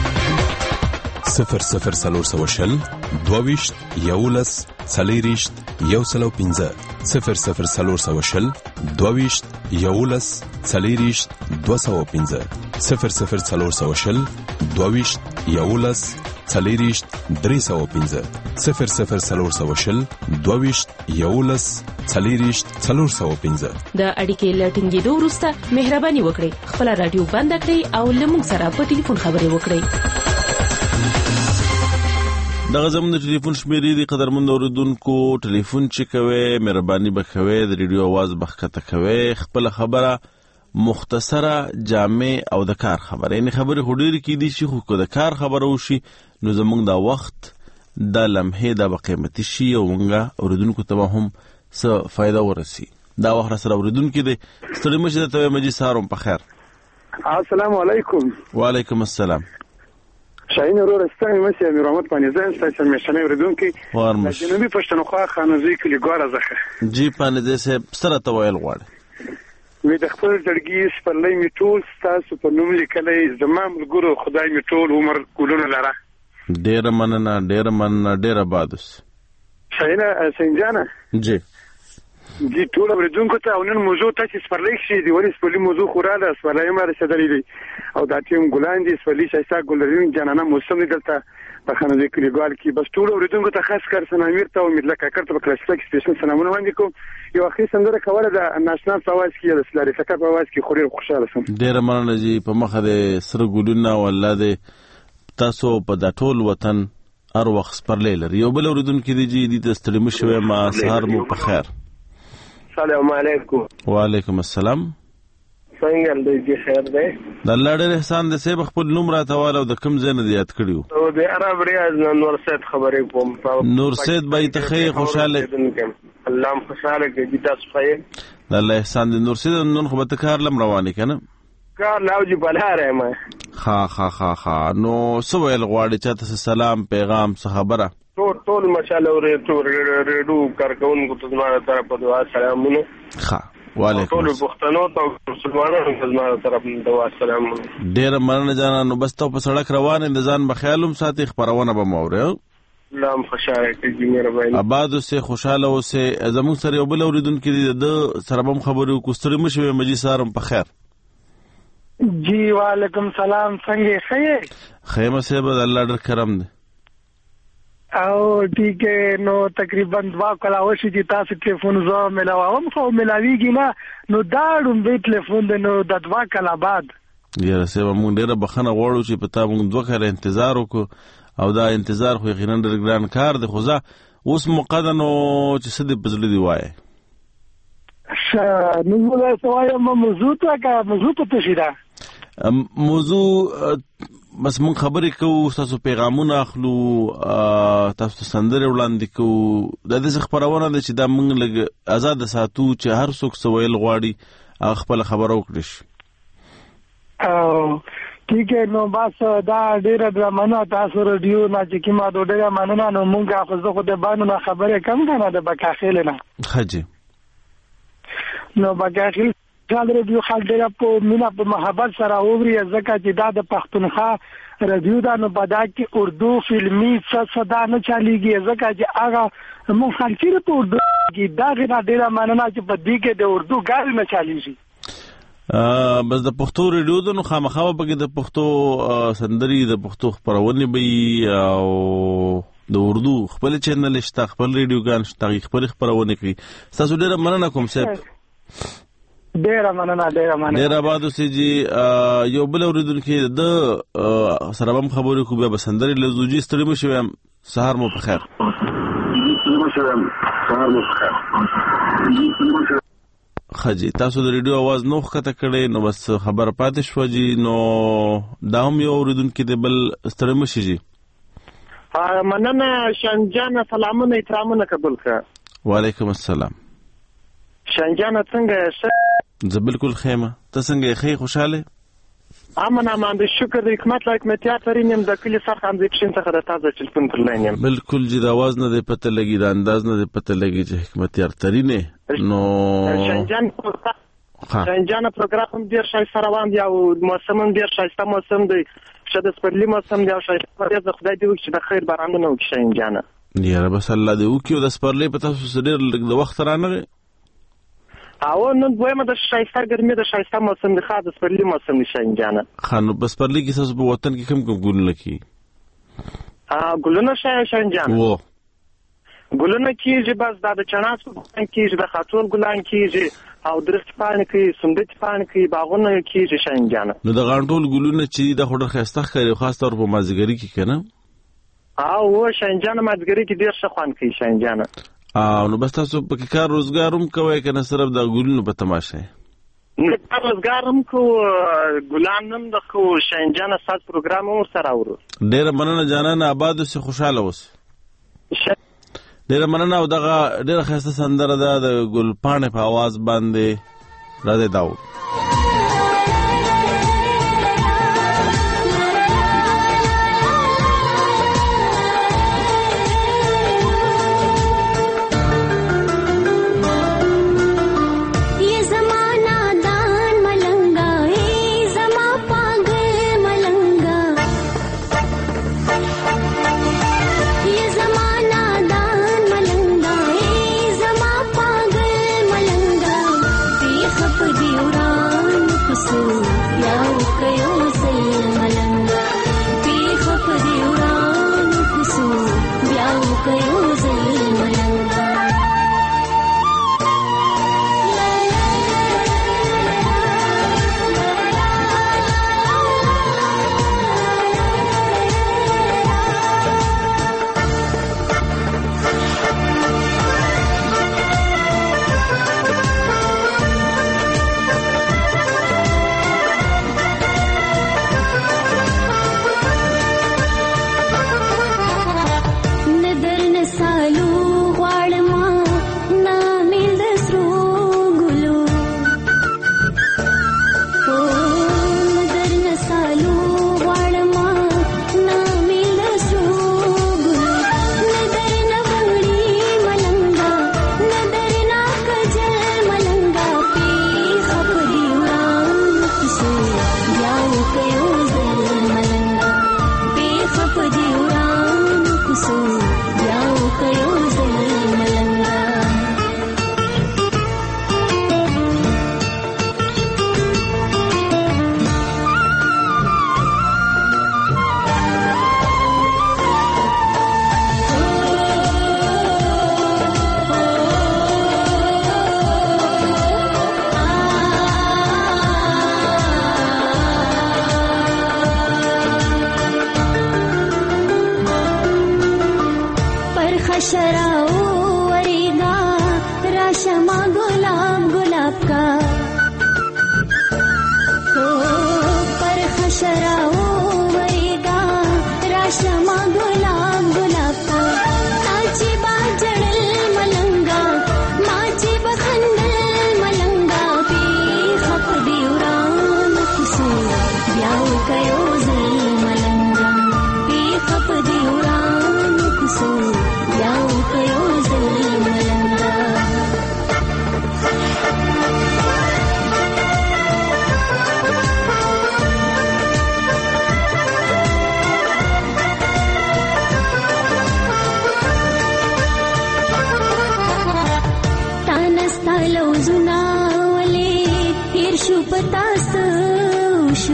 صفر صفر څلور سوه شل دوه ویشت یولس څلېرویشت یو سل او پنځه صفر صفر څلور سوه شل دوه ویشت یولس څلېرویشت دوه سوه پنځه صفر صفر څلور سوه شل دوه ویشت یولس څلېرویشت درې سوه پنځه صفر صفر څلور سوه شل دوه ویشت یولس څلېرویشت څلور سوه پنځه. د اړیکې له ټینګېدو وروسته مهرباني وکړئ خپله راډیو بنده کړئ او له موږ سره په ټلیفون خبرې وکړئ. دغه زموږ د ټلیفون شمیرې دي. قدرمند اورېدونکو، ټلیفون چې کوئ مهرباني به کوئ د ریډیو اواز به ښکته کوئ، خپله خبره مختصره، جامع او د کار خبره، یعنې خبرې خو ډېرې کېدی شي، خو که د کار خبره وشي نو زموږ دا وخت دا لمحې دا به قیمتي شي او موږ اورېدونکو ته به هم څه فایده ورسي. دا وخت را سره اورېدونکي دی. ستړي مه شئ، درته وایم مجید سهار هم په خیر. السلام علیکم. وعلیکم السلام. شاهین ورور ستړی مه شئ، امیر محمد پانیزی ستاسو میاشتنی اورېدونکی د جنوبي پښتونخوا خانوزۍ کلي ګوره څخه. جی پانیزی صاحب څه راته ویل غواړې؟ وی د خپل زړګي سپرلی مې ټول ستاسو په نوم لیکلی، زما ملګرو خدای مې ټول عمر ګلونه لره. ډېره مننه، ډېره مننه، ډېره باد اوسې. شاهینه سنجانه جی جی ټول اوریدونکو ته او نن موضوع تاسو سپارلې شي دی ورې سپارلې موضوع خوراله سپارلې ما رسېدلې دي او دا ټیم ګلان دي سپارلې شایسته ګلرین جانانه موسم دلته په خانه کلیګوال کې بس ټول اوریدونکو ته خاص کار سنامیر ته امید لکه کړته په کلاسیک سټیشن سلامونه وړاندې کوم یو اخی سندره کوله د ناشنال سواز کې د سلاري فکر په واز کې خوري خوشاله سم ډیر مننه جی په مخه د سر ګلونه والله د تاسو په د ټول وطن هر وخت سپارلې لري یو بل اوریدونکو دی جی د ستړي مشوي ما سهار مو په خیر السلام علیکم وعلیکم السلام څنګه دې جی خیر دی د الله ډېر احسان دې سه خپل نوم راته او د کوم ځای نه یاد کړیو او د عرب ریاض نور سید خبرې کوم نور سید بای ته خیر خوشاله الله خوشاله کې تاسو خیر د الله احسان دې نور سید نن خو به کار لم روانه کنه کار لاوجی بلاره ما خا خا خا خا نو سو ویل غواړي چاته سلام پیغام څه خبره ټول ټول مشاله ورې ټول ریډو کارکونکو ته زموږ طرف په دعا سلامونه ښه وعلیکم ټول پښتنو ته مسلمانانو ته زموږ طرف په دعا سلامونه ډېر مننه جانا نو بس ته په سړک روان د ځان بخیالم ساتي خبرونه به موري لام خوشاله کې مهرباني آباد اوسه خوشاله اوسه زموږ سره یو بل اوریدونکو د سره هم خبرو کوستري مشوي مجي سارم په خیر جی وعلیکم سلام څنګه خیر خیمه صاحب الله ډېر کرم دی او ٹھیک ہے نو تقریبا دوا کلاوشي چې تاسو ټلیفون زو ملاوم خو ملاویږي نه نو دا ډوم به ټلیفون د نو د دوا کلا بعد یاره سبا مونږ ډیره بخنه غواړو چې پتا مونږ دوه کاله انتظار وکړو او دا انتظار خو یقینا ډېر ګران کار دی خو ځه اوس مقدنو چې څه دې بزړه دی وایي ش نو زه سوایم موضوع ته کا موضوع ته شي دا موضوع بس مون خبرې کوو تاسو پیغامونه اخلو تاسو سندره وړاندې کوو د دې خبرونه د چې دا مونږ لګ آزاد ساتو چې هر څوک سویل غواړي خپل خبرو وکړي او ٹھیک ہے نو بس دا ډیره د مننه تاسو رادیو نه چې کیما ډیره مننه نو مونږه خو زه خو د باندې خبرې کم کنه د بکاخیل نه حجي نو بکاخیل خال رادیو خال ډیره په مینا په محبت سره اوري ځکه چې دا د پښتونخوا رادیو دا نو پدا کې اردو فلمي څه صدا نه چاليږي ځکه چې هغه مو خلک په اردو کې دا غیر ډیره معنی چې په دې کې د اردو ګال نه چاليږي بس د پښتو رادیو د نو خامخا په کې د پښتو سندري د پښتو خبرونه به او د اردو خپل چینل شته خپل رادیو ګان شته خپل خبرونه کوي تاسو ډیره مننه کوم صاحب ډیره مننه ډیره مننه ډیره آباد اوسئ جی یو بل اوریدونکو د سره هم خبرې کو بیا بسندري لزوجي ستړي مو شوم سهار مو په خیر سهار مو په خیر خجی تاسو د ریډیو आवाज نو ښکته کړي نو بس خبر پاتې شو جی نو دا هم یو اوریدونکو د بل ستړي مو شي جی مننه شنجان سلامونه احترامونه قبول کړه وعلیکم السلام شنجان څنګه زه بالکل خیمه ته څنګه خې خوشاله امن امان د شکر د حکمت لایک متیات ورینم د کلی سره هم د کښین څخه د تازه ټلیفون ترلاینم بالکل جی د आवाज نه د پته لګی د انداز نه د پته لګی چې حکمت یار ترینه نو شنجان شنجان پروګرام ډیر شایسته روان دی او موسم ډیر شایسته موسم دی چې د سپرلی موسم دی او شایسته دی خدای دې وکړي د خیر بارانونه وکړي شنجان یاره بس الله دې وکړي د سپرلی په تاسو ډیر د وخت رانه او نن دویمه د شایسته ګرمي د شایسته موسم دی خاص سپرلی موسم نشین جانه خانو بس پرلی کې تاسو په وطن کې کوم کوم ګلونه کی ا ګلونه شین جانه وو ګلونه کیږي بس د چناس ګلان کیږي د خاطر ګلان کیږي او درخت پان کې سندت پان کې باغونه کیږي شین جانه نو د غانټول ګلونه چې د خډر خسته کوي خاص طور په مازګری کې کنه او شین جانه مازګری کې ډیر ښه خوان کوي شین جانه او نو بس تاسو په کار روزګار هم کوئ کنه صرف د ګلونو په تماشه نه کار روزګار هم کو ګلان هم د خو شنجانه سات پروګرام هم سره ورو ډیر مننه جانانه آباد اوسه خوشاله اوسه ډیر مننه او دغه ډیر خسته سندره ده د ګل پانه په आवाज باندې راځي داو ये ज़माना दान मलंगा, ये ज़मा पागल का ओ पर खशराओ वरेगा राशमा गुलाब गुलाब का ताजी बाजड़ल मलंगा माची बखंडल मलंगा पे खप दिवरान कुसो ब्याव कयो जल मलंगा पे खप दिवरान कुसो ब्याव कयो जल मलंगा जुनावले हिरशु पतास उशु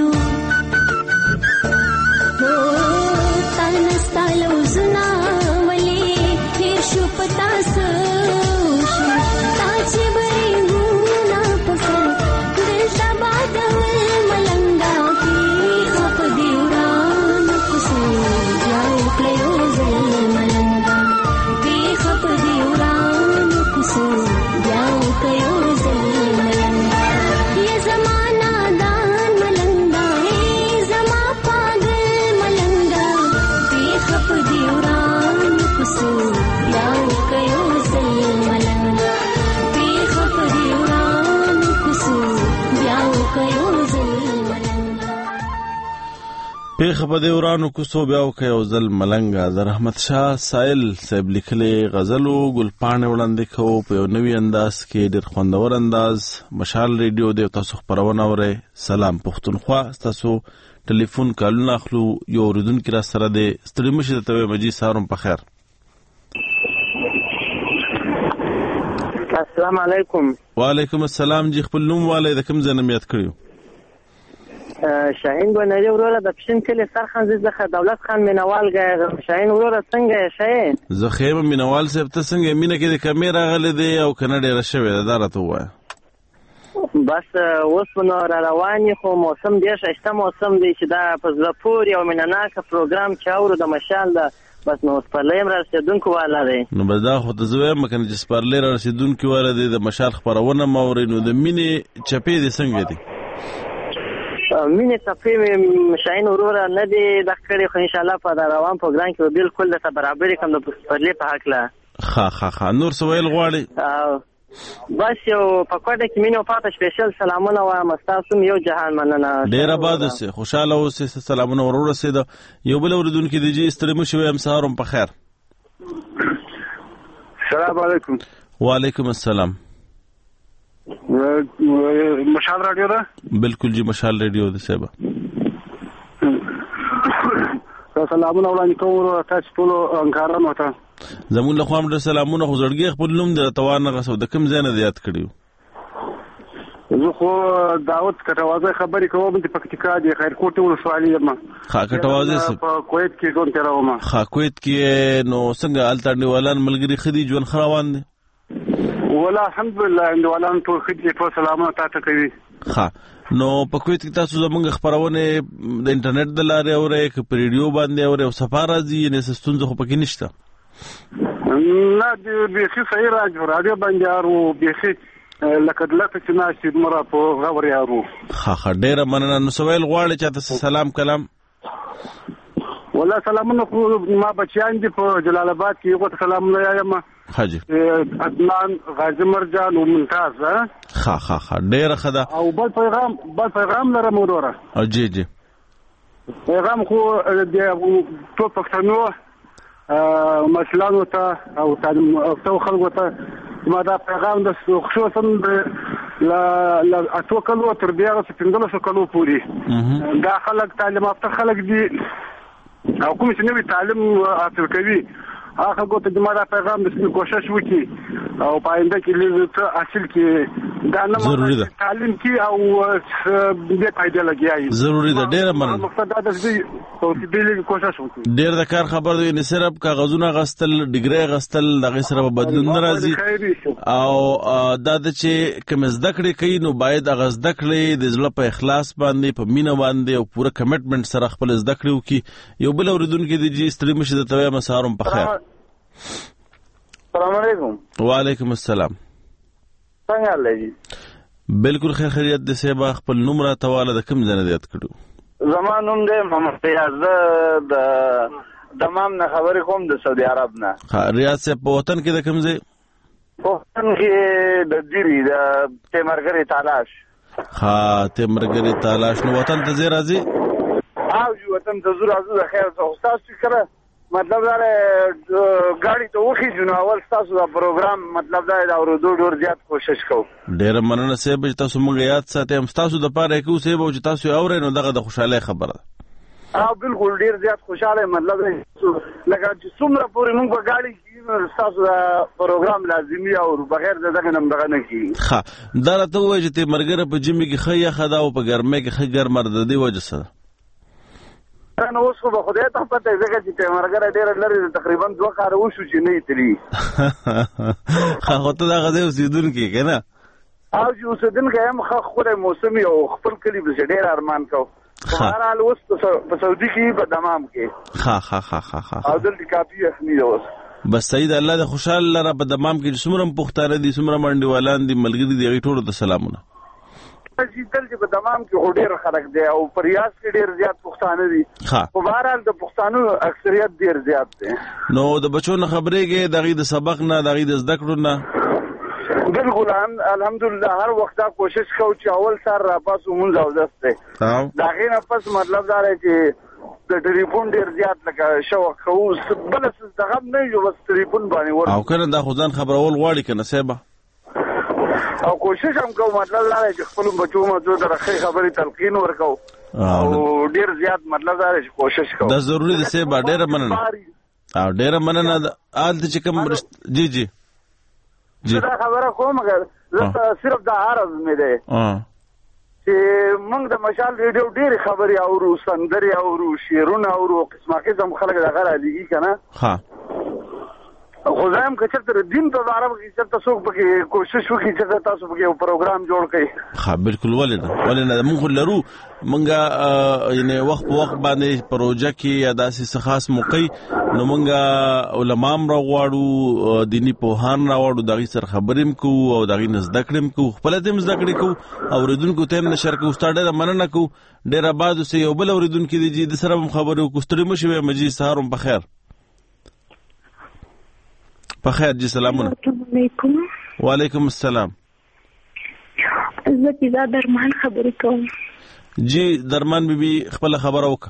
हो तानस्तालो जुनावले हिरशु पतास उशु ताची बरी गुना पफर दिलता बादल मलंगा की खप दिवरान कुसो याओ क्लयो जल मलंगा की खप दिवरान कुसो याओ कयो जल मलंगा ये जमाना दान मलंगा है जमा पागल मलंगा बेखप दिवरान कुसो याओ कयो जल मलंगा बेखप दिवरान कुसो याओ कयो जल मलंगा پیخ په دې ورانو کوڅو بیا وکړ او ځل ملنګه د رحمت شاه سایل صاحب لیکلې غزلو ګلپاڼې وړاندې کوو په یو نوي انداز کې ډېر خوندور انداز. مشال ریډیو دی تاسو خپرونه اورئ. سلام پښتونخوا. تاسو ټلیفون کالونه اخلو. یو اوریدونکي را سره دی. ستړي مشي درته وایم مجید سهار په خیر. السلام علیکم. وعلیکم السلام. جی خپل نوم والي د کوم ځای نه یاد کړیو؟ شاهین ګونری وروره د پښین کلی سرخان زخه دولت خان مینوال غه شاهین وروره څنګه شاهین زه خیمه مینوال صاحب ته څنګه مینه کې د کیمرا غلې دی او کنه ډیره شوی دا راته وای بس اوس نو را رواني خو موسم ډیر شته موسم دی چې دا په زپور یو مینناک پروګرام چاورو د مشال دا بس نو سپرلیم را رسیدونکو والا دی نو بس دا خو ته زوی مکنه چې سپرلی را رسیدونکو والا دی د مشال خبرونه موري نو د مینې چپې دي څنګه دي مینه تفې شاین وروره نه دی د کړي خو ان شاء الله په روان پروګرام کې بالکل د برابر کوم د پرلې په حق لا خا خا خا نور سویل غواړي بس یو په کوټه کې مینه پاته سپیشل سلامونه وایم تاسو یو جهان مننه ډیر آباد اوسه خوشاله اوسه سلامونه ورور رسید یو بل اوردونکو دی چې ستړي مو شوي هم سهارم په خیر. السلام علیکم. وعلیکم السلام. مشال رادیو ده؟ بالکل جی مشال رادیو ده صاحب. سلامونه وړاندې کوم تاسو ټول انکارانو ته. زمون له خوا هم سلامونه خو زړګي خپل نوم د توان غسو د کوم ځای نه یاد کړیو؟ زه خو داوود کټوازه خبرې کوم چې پکتیکا دی خیرکوټ ولسوالۍ یم. خا کټوازه په کویت کې ژوند کوم. خا کویت کې نو څنګه الټرنیوالان ملګری خدي ژوند خروان دي؟ ولا الحمدلله اندوالان ټول خدي په سلامونه تاسو کوي. ها نو په کویت کې تاسو زمونږ خبرونه د انټرنیټ د لارې اورئ که په ریډیو باندې اورئ او سفر راځي یعنی ستونزه خو پکې نشته؟ نه د بیخي صحیح راځي رادیو باندې اورو بیخي لکه دلته چې ناشې مره په غوړی اورو. ها ها ډیره مننه. نو سوال غواړي چې تاسو سلام کلام ولا سلامونه خو ما بچیان دي په جلال آباد کې یو سلامونه یایم حاجی عدنان غازی مرجان او ممتاز ها ها ها ډیر خدا او بل پیغام بل پیغام لرم وروره او جی جی پیغام خو د ټول پښتنو مسلانو ته او تاسو خلکو ته ما دا پیغام د خصوصا لا لا اتو کلو تر بیا څو پنځلس کلو پوری دا خلک تعلیم یافته خلک دي او کوم چې نوی تعلیم حاصل کوي هغه ګوته د ماده پیغام د سپین کوشش وکړي او پاینده کې لږ حاصل کړي دا نه ضروري ده تعلیم کې او دې پایده لګیایي ضروري ده ډیره مننه مقصد دا د دې او دې کوشش وکړي ډیر د کار خبر دی نه صرف کاغذونه غستل ډیګری غستل دغه سره بدلون ناراضي او دا د چې کوم زده کړې کوي نو باید هغه زده کړې د ځل په اخلاص باندې په مینه باندې او پوره کمټمنټ سره خپل زده کړې وکړي یو بل اوریدونکو دی چې ستړي مشه د تویا مسارم په خیر. السلام علیکم. وعلیکم السلام. څنګه لګي؟ بالکل خیر خیریت د سیبا خپل نوم را تواله د کوم ځای نه یاد کړو؟ زما نوم دی محمد ریاض د دمام نه خبرې کوم د سعودي عرب نه. ها ریاض صاحب په وطن کې د کوم ځای؟ په وطن کې د دیری د تیمرګری تالاش. ها تیمرګری تالاش نو وطن ته ځي راځي؟ او جو وطن ته زو راځو د خیر څه استاد فکر مطلب دا ګاډي ته وخی جنو اول تاسو دا پروګرام مطلب دا دا ورودو ډور زیات کوشش کوو. ډیر مننه سیب چې تاسو موږ یاد ساتئ تاسو د پاره کې سیب او چې تاسو اورئ نو دغه د خوشاله خبره. او بالکل ډیر زیات خوشاله مطلب لکه چې څومره پورې موږ په ګاډي کې تاسو دا پروګرام لازمي او بغیر دغه نم دغه نه کی. ها دا راته وایي چې مرګره په جمی کې خیا خدا او په ګرمه کې خې ګرم مرده دی وجه سره. نو اوس خو به خدای ته پته ځکه چې تیمرګره ډېره لرې تقریبا دوه کاره وشو چې نه یې تلي. ښه خو ته دغه ځای اوسېدونکی که نه؟ او چې اوسېدونکی یم ښه ښکلی موسم او خپل کلي پسې ډېر ارمان کوو. په هر حال اوس په سعودي کې په دمام کې ښه ښه ښه ښه او دلته کافي یخني ده اوس. بس صحیح ده الله دې خوشحال لره په دمام کې چې څومره پښتانه دي څومره منډیوالان دي ملګري دي هغوی ټولو ته سلامونه. چې دلته په دمام کې خو ډېر خلک دی او په ریاض کې ډېر زیات پښتانه دي. په بهرحال د پښتانو اکثریت ډېر زیات دی. نو د بچو نه خبرېږې د هغوی د سبق نه د هغوی د زده کړو نه؟ بالکل الحمدلله هر وخت دا کوشش کوو چې اول سهار راپاسو مونځ اودس دی. د هغې نه پس مطلب دا دی چې د ټلیفون ډېر زیات لکه شوق کوو بله څه دغه هم نه یو بس ټلیفون باندې ور او که نه دا خو ځان خبرول غواړي که نه صاحبه او کوشش هم کوو مطلب دا دی چې خپلو بچو مچو ته ښې خبرې تلقین ورکوو او ډېر زیات مطلب دا دی چې کوشش کوو. دا ضروري دی صاحبه ډېره مننه او ډېره مننه هلته چې کوم جی جی زه دا خبره کوم اگر زه صرف دا عرض مې دی چې موږ د مشال ریډیو ډېرې خبرې اورو سندرې اورو شعرونه اورو قسمه قسم خلک دغه رالیږي که نه خو زه یم که چېرته د دین په باره کې چېرته څوک پکې کوشش وکړي چېرته تاسو پکې یو پروګرام جوړ کړئ. ښه بالکل ولې نه ولې نه موږ خو لرو موږ یعنې وخت په وخت باندې پروژه کې یا داسې څه خاص موقع نو موږ علما هم راغواړو دیني پوهان راغواړو د هغوی سره خبرې هم کوو او د هغوی نه زده کړې هم کوو خپله ته هم زده کړې کوو اورېدونکو ته هم نشر کوو ستا ډېره مننه کوو ډېر آباد اوسئ یو بل اورېدونکي دی چې د سره هم خبرې وکړو ستړي مه شوئ مجید سهار هم په خیر. بخیر جی سلامونه. علیکم. وعلیکم السلام. زه پیدا درمان خبرې کوم. جی درمان بیبي خپل خبره وکړه.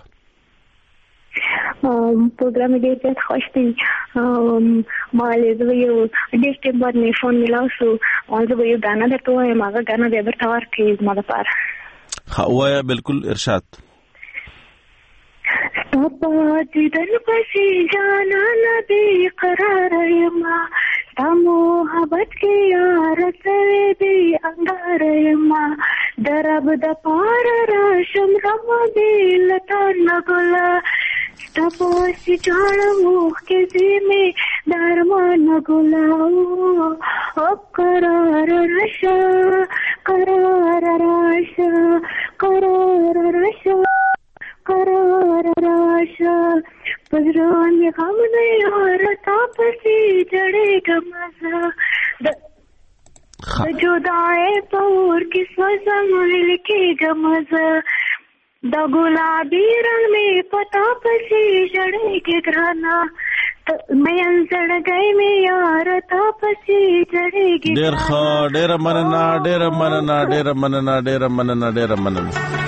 پروګرام ډېر زیات خوښ دی. ما زه یو ډېر ټیم بعد مې فون میلاو شو او زه به یو ګانا درته ووایم هغه ګانا بیا درته ورکړي زما دپاره. ښه ووایه بالکل ارشاد. ستا دیدن پسې جانانه بې قراره یمه ستا محبت کې یاره سوې بې انګاره یمه د رب دپاره راشم رمه بې له تا نه ګله ستا په وسې جاړم اوښکې ځي مې د ارمانه ګله او قراره راشه قراره راشه قراره راشه قرار راشه پزړه مې غم دی یاره تا پسې جړېږم زه د جدایۍ په اور کې سوځم ویل کېږم زه د ګلابي رنګ مې په تا پسې جړېږي ګرانه مین زړګی مې یاره تا پسې جړېږي. ډېر ښه ډېره مننه ډېره مننه ډېره مننه ډېره مننه ډېره مننه.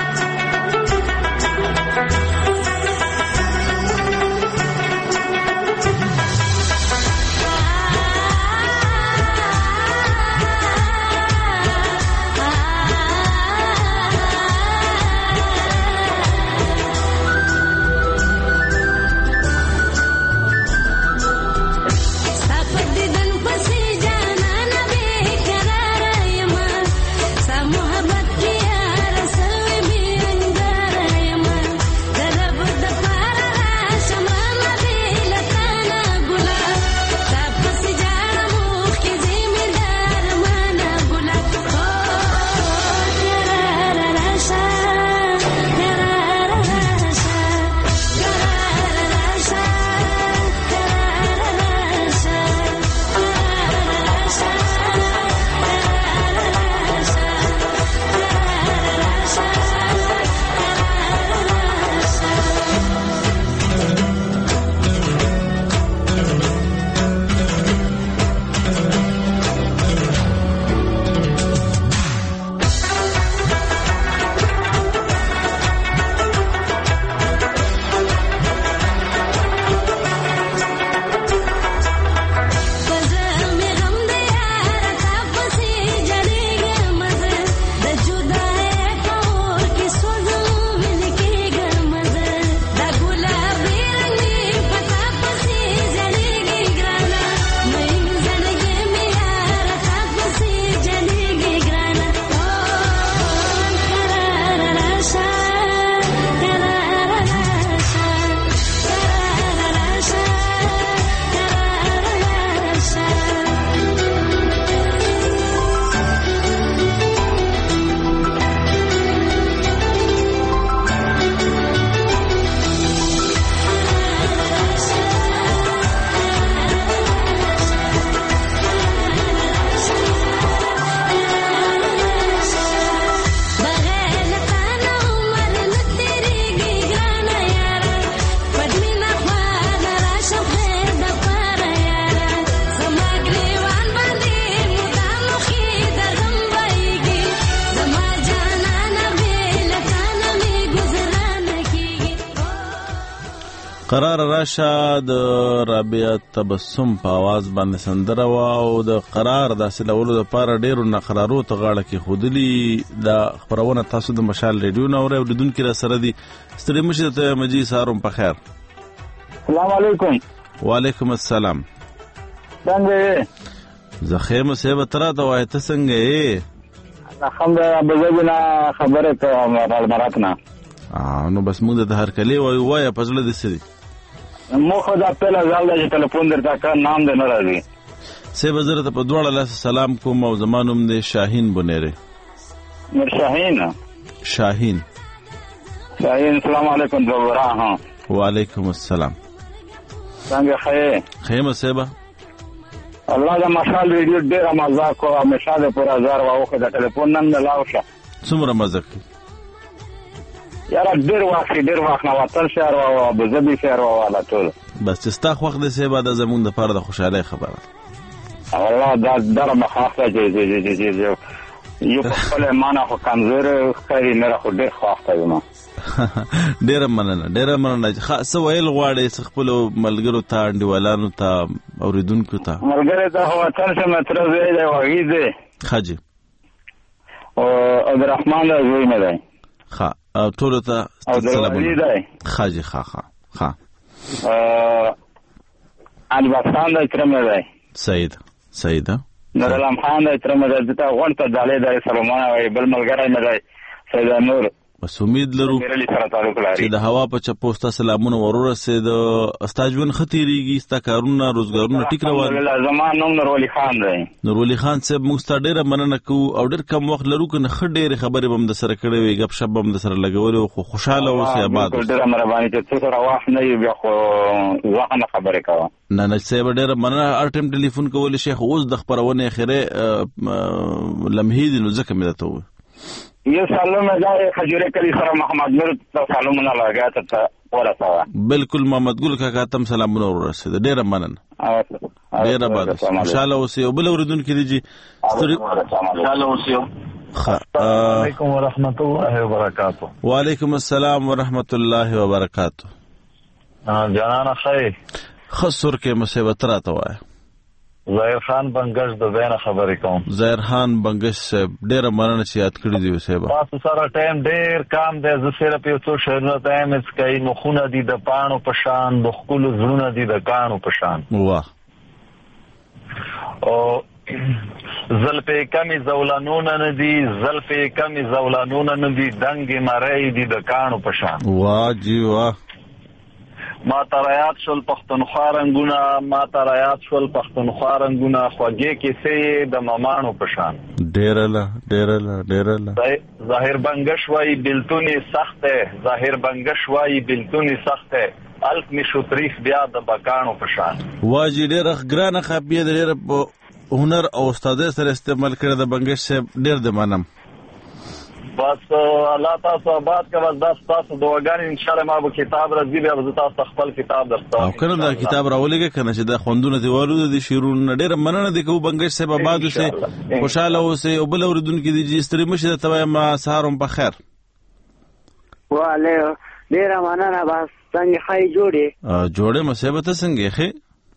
محبت کی یار سوی قرار راشه د رابعه تبسم په आवाज باندې سندره وا او د قرار د حاصلولو لپاره ډیرو نقرارو ته غاړه کې خودلی د خبرونه تاسو د مشال ریډیو نو اوریدونکو را سره دي ستړي مشه ته مجي ساروم په خیر. السلام علیکم. وعلیکم السلام. څنګه زخیم سیب ترا ته وای ته څنګه یې؟ الحمدلله بزګنا خبره ته مراتنا اه نو بس موږ د هر کلی وای وای په ځل د سری مو خو دا په ځل د ټلیفون درته کا نام د نه راځي سیب زره ته په دواړه لاس سلام کوم او زمانوم د شاهین بنيره. نور شاهین شاهین شاهین السلام علیکم دوباره. ها وعلیکم السلام. څنګه خیر؟ خیمه سیبا الله دا مشال ریډیو ډیر مزه کو مشال پر هزار واخه د ټلیفون نن نه لاوشه څومره مزه کوي یاره ډیر وخت ډیر وخت نه وطن شهر او بزبي شهر والا ټول بس چې ستا خوښ د سیبا د زمون د پاره د خوشاله خبره والله دا در مخاخه چې چې چې یو په خپل معنا خو کمزور خاري نه خو ډیر خوښ یم ډیر مننه ډیر مننه خاصه ویل غواړي خپل ملګرو ته انډیوالانو ته اوریدونکو ته ملګری ته وطن څخه متر زوی دی وحید دی خاجي او عبدالرحمن زوی نه دی ښه ټول ته سلامونه خاجي ښه ښه ښه ا البسان د ترمه دی سید سید نور علم خان د ترمه دی ته غونټه دالې د سلامونه وی بل ملګری نه دی سید نور بس امید لرو چې د هوا په چپوستا سلامونه ورورسه د استاجون خطیریږي ستا کارونه روزګارونه ټیک روان دي. زمان نوم نور علي خان دی. نور علي خان صاحب موږ ستاسو ډیره مننه کوو او ډیر کم وخت لرو کنه خډېره خبرې بم د سره کړې وي غب شپ بم د سره لګولې خو خوشاله اوسې آباد اوسې. ډیره مهرباني چې تاسو راوښ نه یو بیا خو ځکه خبرې کوم. نه نه صاحب ډیره مننه هر ټیم ټلیفون کول شیخ اوس د خبرونه اخره لمحې دي نو ځکه مې ته یہ سالوں میں جائے خجورے کلی سر محمد نور سالوں میں لگا تھا پورا سوا بالکل محمد ګل کا کاتم سلامونه ورسېد ډېر مننه ډېر باد انشاءالله اوسې او بل اوریدونکو دي انشاءالله اوسې علیکم ورحمت الله وبرکاتہ. وعلیکم السلام ورحمت الله وبرکاتہ. جانانا خیر خسر کې مصیبت راته وای ظاهر خان بنگش د زین خبرې کوم. ظاهر خان بنگش صاحب ډېر مننه چې یاد کړی دی صاحب. تاسو سره ټایم ډېر کام دی زه صرف یو څو شعرونه ته مس کوي مخونه دي د پانو په شان د خپل زړونه دي د کانو په شان. واه او زلفې کمی زولانونه نه دي زلفې کمی زولانونه نه دي دنګ مړی دي د کانو په شان. واه جی واه ما ترایات شول پښتونخوا رنگونه ما ترایات شول پښتونخوا رنگونه خوږې کیسې د مامانو په شان. ډېرله ډېرله ډېرله ظاهر بنگش وای بلتونی سخته ظاهر بنگش وای بلتونی سخته الف می شتریف بیا د بکانو په شان. واجی ډېر ګرانه خپې ډېر هنر او استاد سره استعمال کړی د بنگش صاحب ډېر د منم. بس الله تاسو آباد کا بس داس تاسو دعاګانې ان شاء الله ما به کتاب راځي بیا به تاسو خپل کتاب درته او کنه دا کتاب راولېږه کنه چې د خوندونه دیوالو د شیرون ډېر مننه دي کو بنگش صاحب آباد اوسه خوشاله اوسه او بل اوریدونکو دي چې ستړي مشه ته وایم سهارم په خیر. واله ډېر مننه بس څنګه خای جوړې جوړې مصیبت څنګه خې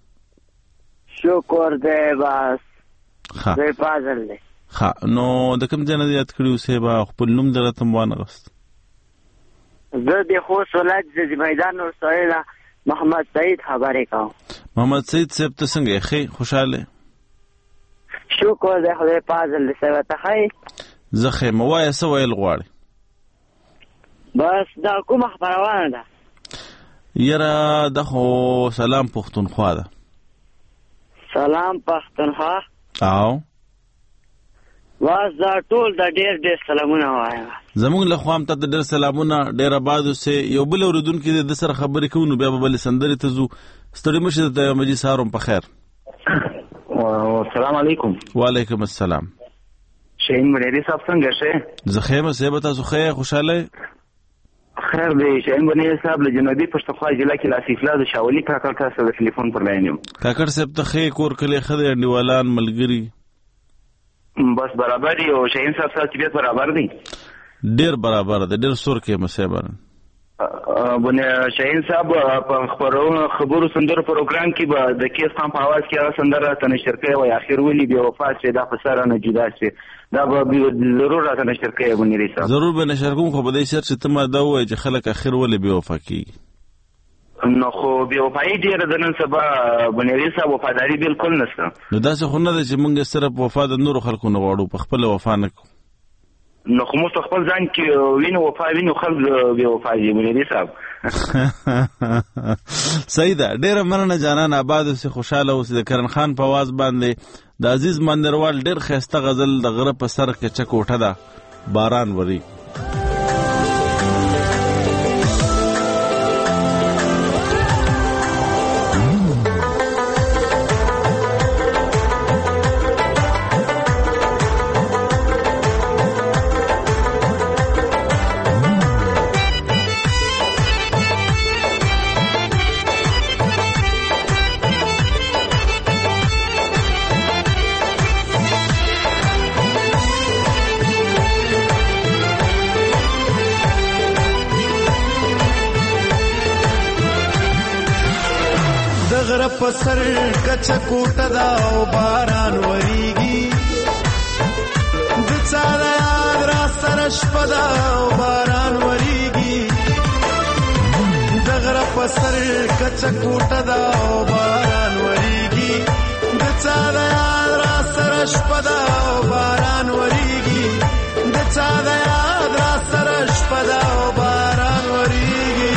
شکر دې بس زه پازل دې ها نو د کوم ځای نه یاد کړیو سیبا خپل نوم درته وانه غست زه د خو سولات د میدان وسایل محمد سعید خبرې کوم. محمد سعید صاحب ته څنګه خې خوشاله شکر دې خدای پازل دې سره ته خای زخه موای سو ویل غواړي بس دا کوم خبرونه ده یرا دغه سلام پښتونخوا ده. سلام پښتونخوا او واز دا ټول دا ډېر ډېر سلامونه وایم. زمونږ له خوا هم ته ډېر سلامونه ډېر آباد اوسې یو بل اوریدونکي د سره خبرې کوو نو بیا به بلې سندرې ته ځو ستړي مشه ته مجي سهارم په خیر. السلام علیکم. وعلیکم السلام. شاهین بنيري صاحب څنګه شه؟ زه خیمه صاحب تاسو خیر خوشاله خیر دی. شاهین بنيري صاحب له جنوبي پښتونخوا ضلع کې لاسیفلا د شاولي کاکړ تاسو د ټلیفون پر لاین یم. کاکړ صاحب ته خیر کور کلی خدای انډیوالان ملګری بس برابر دی او شاهین صاحب سره طبیعت برابر دی ډیر برابر دی ډیر سور کې مصیبه بنه شاهین صاحب په خبرو خبرو سندرو پروګرام کې به د کیس خان په आवाज کې هغه سندره تنشر کوي او اخر ولي بیا وفات شي دا په سره نه جدا شي دا به ضرور راته نشر کوي بنه ریسا ضرور به نشر کوم خو به دې سر چې ته ما دا وایي چې خلک اخر ولي بیا وفات کیږي نو خو بیا وفای ډیر د نن سبا بنه ریسا وفاداری بالکل نشته نو دا څه خو نه ده چې موږ صرف وفا د نور خلکو نه غواړو په خپل وفا نه کوو نو خو مو خپل ځان کې وینو وفا وینو خلک بیا وفای دی بنه ریسا صحیح ده ډیره مننه جانان آباد اوسې خوشاله اوسې د کرن خان په आवाज باندې د عزیز مندروال ډیر ښایسته غزل د غره په سر کې چک وټه ده باران وری پسر کچ کوټه دا او باران وریږي د چا د یاد را سره شپه دا او باران وریږي د غره پسر کچ کوټه دا او باران وریږي د چا د یاد را سره شپه دا او باران وریږي د چا د یاد را سره شپه دا او باران وریږي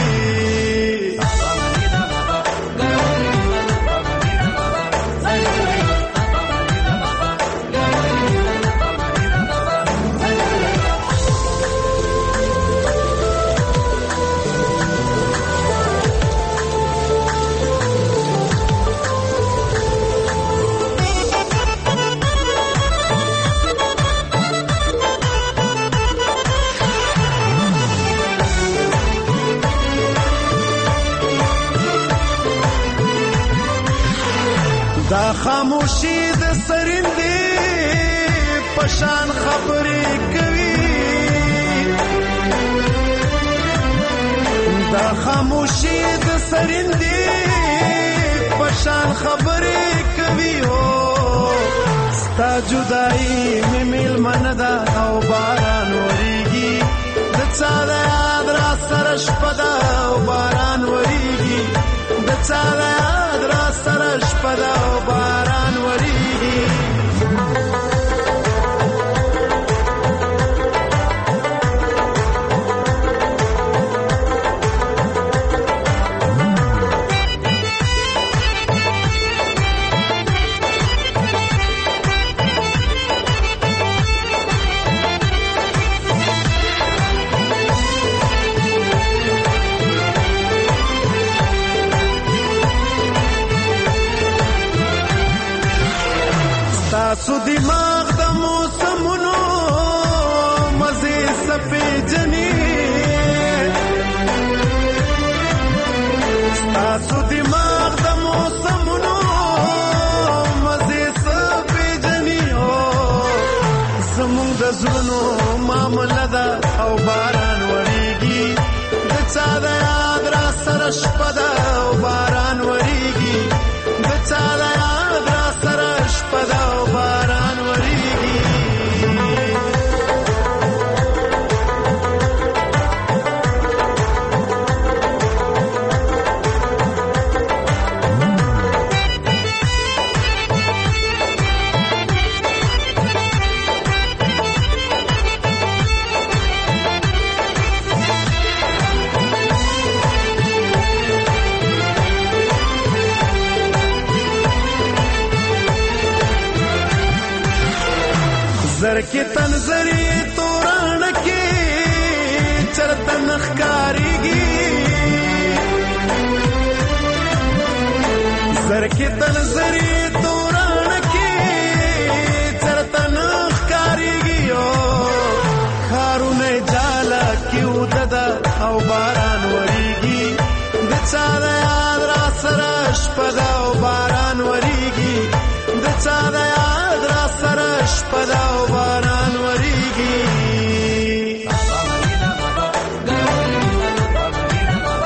دا خاموشي د سرندې پشان خبرې کوي دا خاموشي د سرندې پشان خبرې کوي او ستا جدائی مې میلمنه ده او باران وریږي د چا د یاد را سره شپه ده او باران وریږي د چا د یاد را سره شپه ده او باران وریږي تاسو دماغ د موسمونو مزه سپېجنې تاسو دماغ د موسمونو مزه سپېجنې او زمونږ د زړونو معامله ده او باران وریږي د چا د یاد را سره شپه ده او باران وریږي د چا د یاد را سره شپه ده او باران وریږي زر کې تنظری توران کې چرته نخکاریږي زر کې تنظری توران کې چرته نخکاریږي او خارونه جالا کې وددا او باران وریږي د چا د یاد را سره شپه ده او باران وریږي د چا د یاد را سره شپه ده او باران وریږي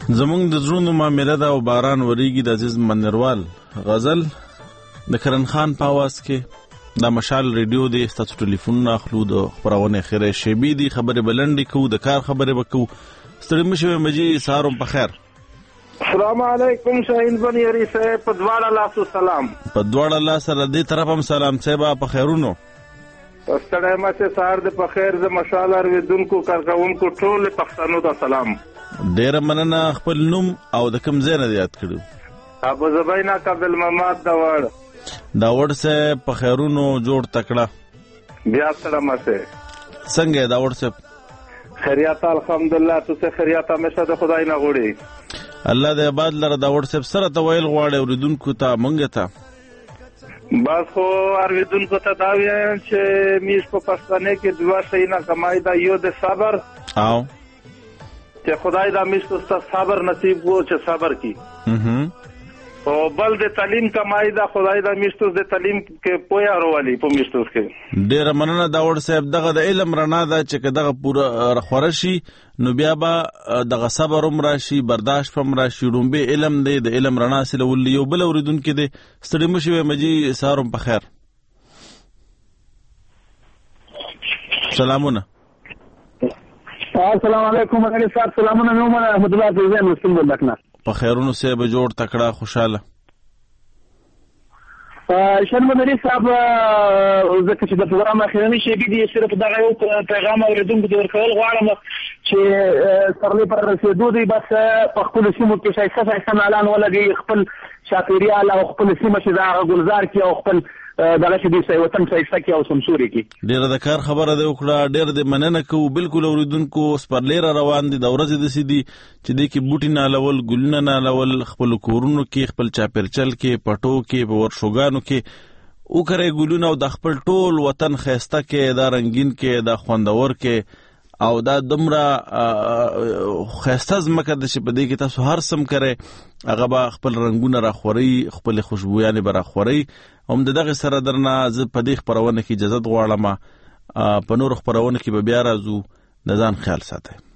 زمونږ د زړونو معامله ده او باران وریږي د عزیز منروال غزل د کرن خان په आवाज کې د مشال ریډیو دی. ستاسو ټلیفون اخلو د خبرونه خیره شیبی دی خبره بلندې کو د کار خبره وکړو. ستړي مشه مجي سارم په خیر. السلام علیکم شاهین بن یری صاحب په دواړه لاسو سلام. په دواړه لاس سره دې طرف هم سلام صاحب په خیرونو. ستړی مشه سار د په خیر د مشال ارویدونکو کارکونکو ټول پښتنو ته سلام. ډیر مننه. خپل نوم او د کوم ځای نه یاد کړو؟ ابو زبینا قبل ممات دا وړ دا وړ سه په خیرونو جوړ تکړه. بیا سره مشه څنګه دا وړ سه خیریات الحمدلله. تو سه خیریات همیشه د خدای نه غوړي. الله دې آباد لره دا وړ سه سره ته ویل غواړي اوریدونکو ته مونږ ته بس خو اوریدونکو ته دا ویم چې میش په پښتنه کې دوا شي نه کمای دا یو د صبر او چې خدای دا میشتو ست صبر نصیب وو چې صبر کی. او بل د تعلیم کمای دا خدای دا میشتو د تعلیم کې پویا وروالي په میشتو کې. ډیر مننه دا وړ صاحب. دغه د علم رڼا دا چې دغه پوره رخورشي نو بیا به دغه صبر هم راشي برداشت هم راشي. رومبه علم دی د علم رڼا سره ول یو بل اوریدونکو دی. ستړي مشه مجي سارم په خیر. سلامونه. السلام علیکم مګر صاحب. سلامونه نو مله احمد الله زین مسلم ولکنا په خیرونو سه به جوړ تکړه خوشاله. شرم مدري صاحب زکه چې د پروګرام اخیرنی شی دی صرف دغه یو پیغام اوریدونکو د ورکول غواړم چې سرلې پر رسیدو دی. بس په خپل سیمو کې شایسته شایسته اعلان ولګي خپل شاپیریال او خپل سیمه چې دا ګلزار کې او خپل دغه چې دی وطن شایسته کې او سمسوري کې ډیر د کار خبره دی وکړه. ډیر د مننه کوو. بالکل اوریدونکو سپرلیر روان دي د ورځې د سیدي چې دی کې بوټي نه لول ګلونه نه لول خپل کورونو کې خپل چاپیرچل کې پټو کې په ورشوګانو کې او کرے ګلونه او د خپل ټول وطن خيسته کې دا رنگین کې دا خوندور کې او دا دمرا خيسته زمکه د شپه دی کې تاسو هر سم کرے هغه با خپل رنگونه را خوري خپل خوشبويانه برا خوري. هم دغه سره درنه ز په دې خبرونه کې اجازه غواړم په نور خبرونه کې به بیا راځو. د ځان خیال ساتئ.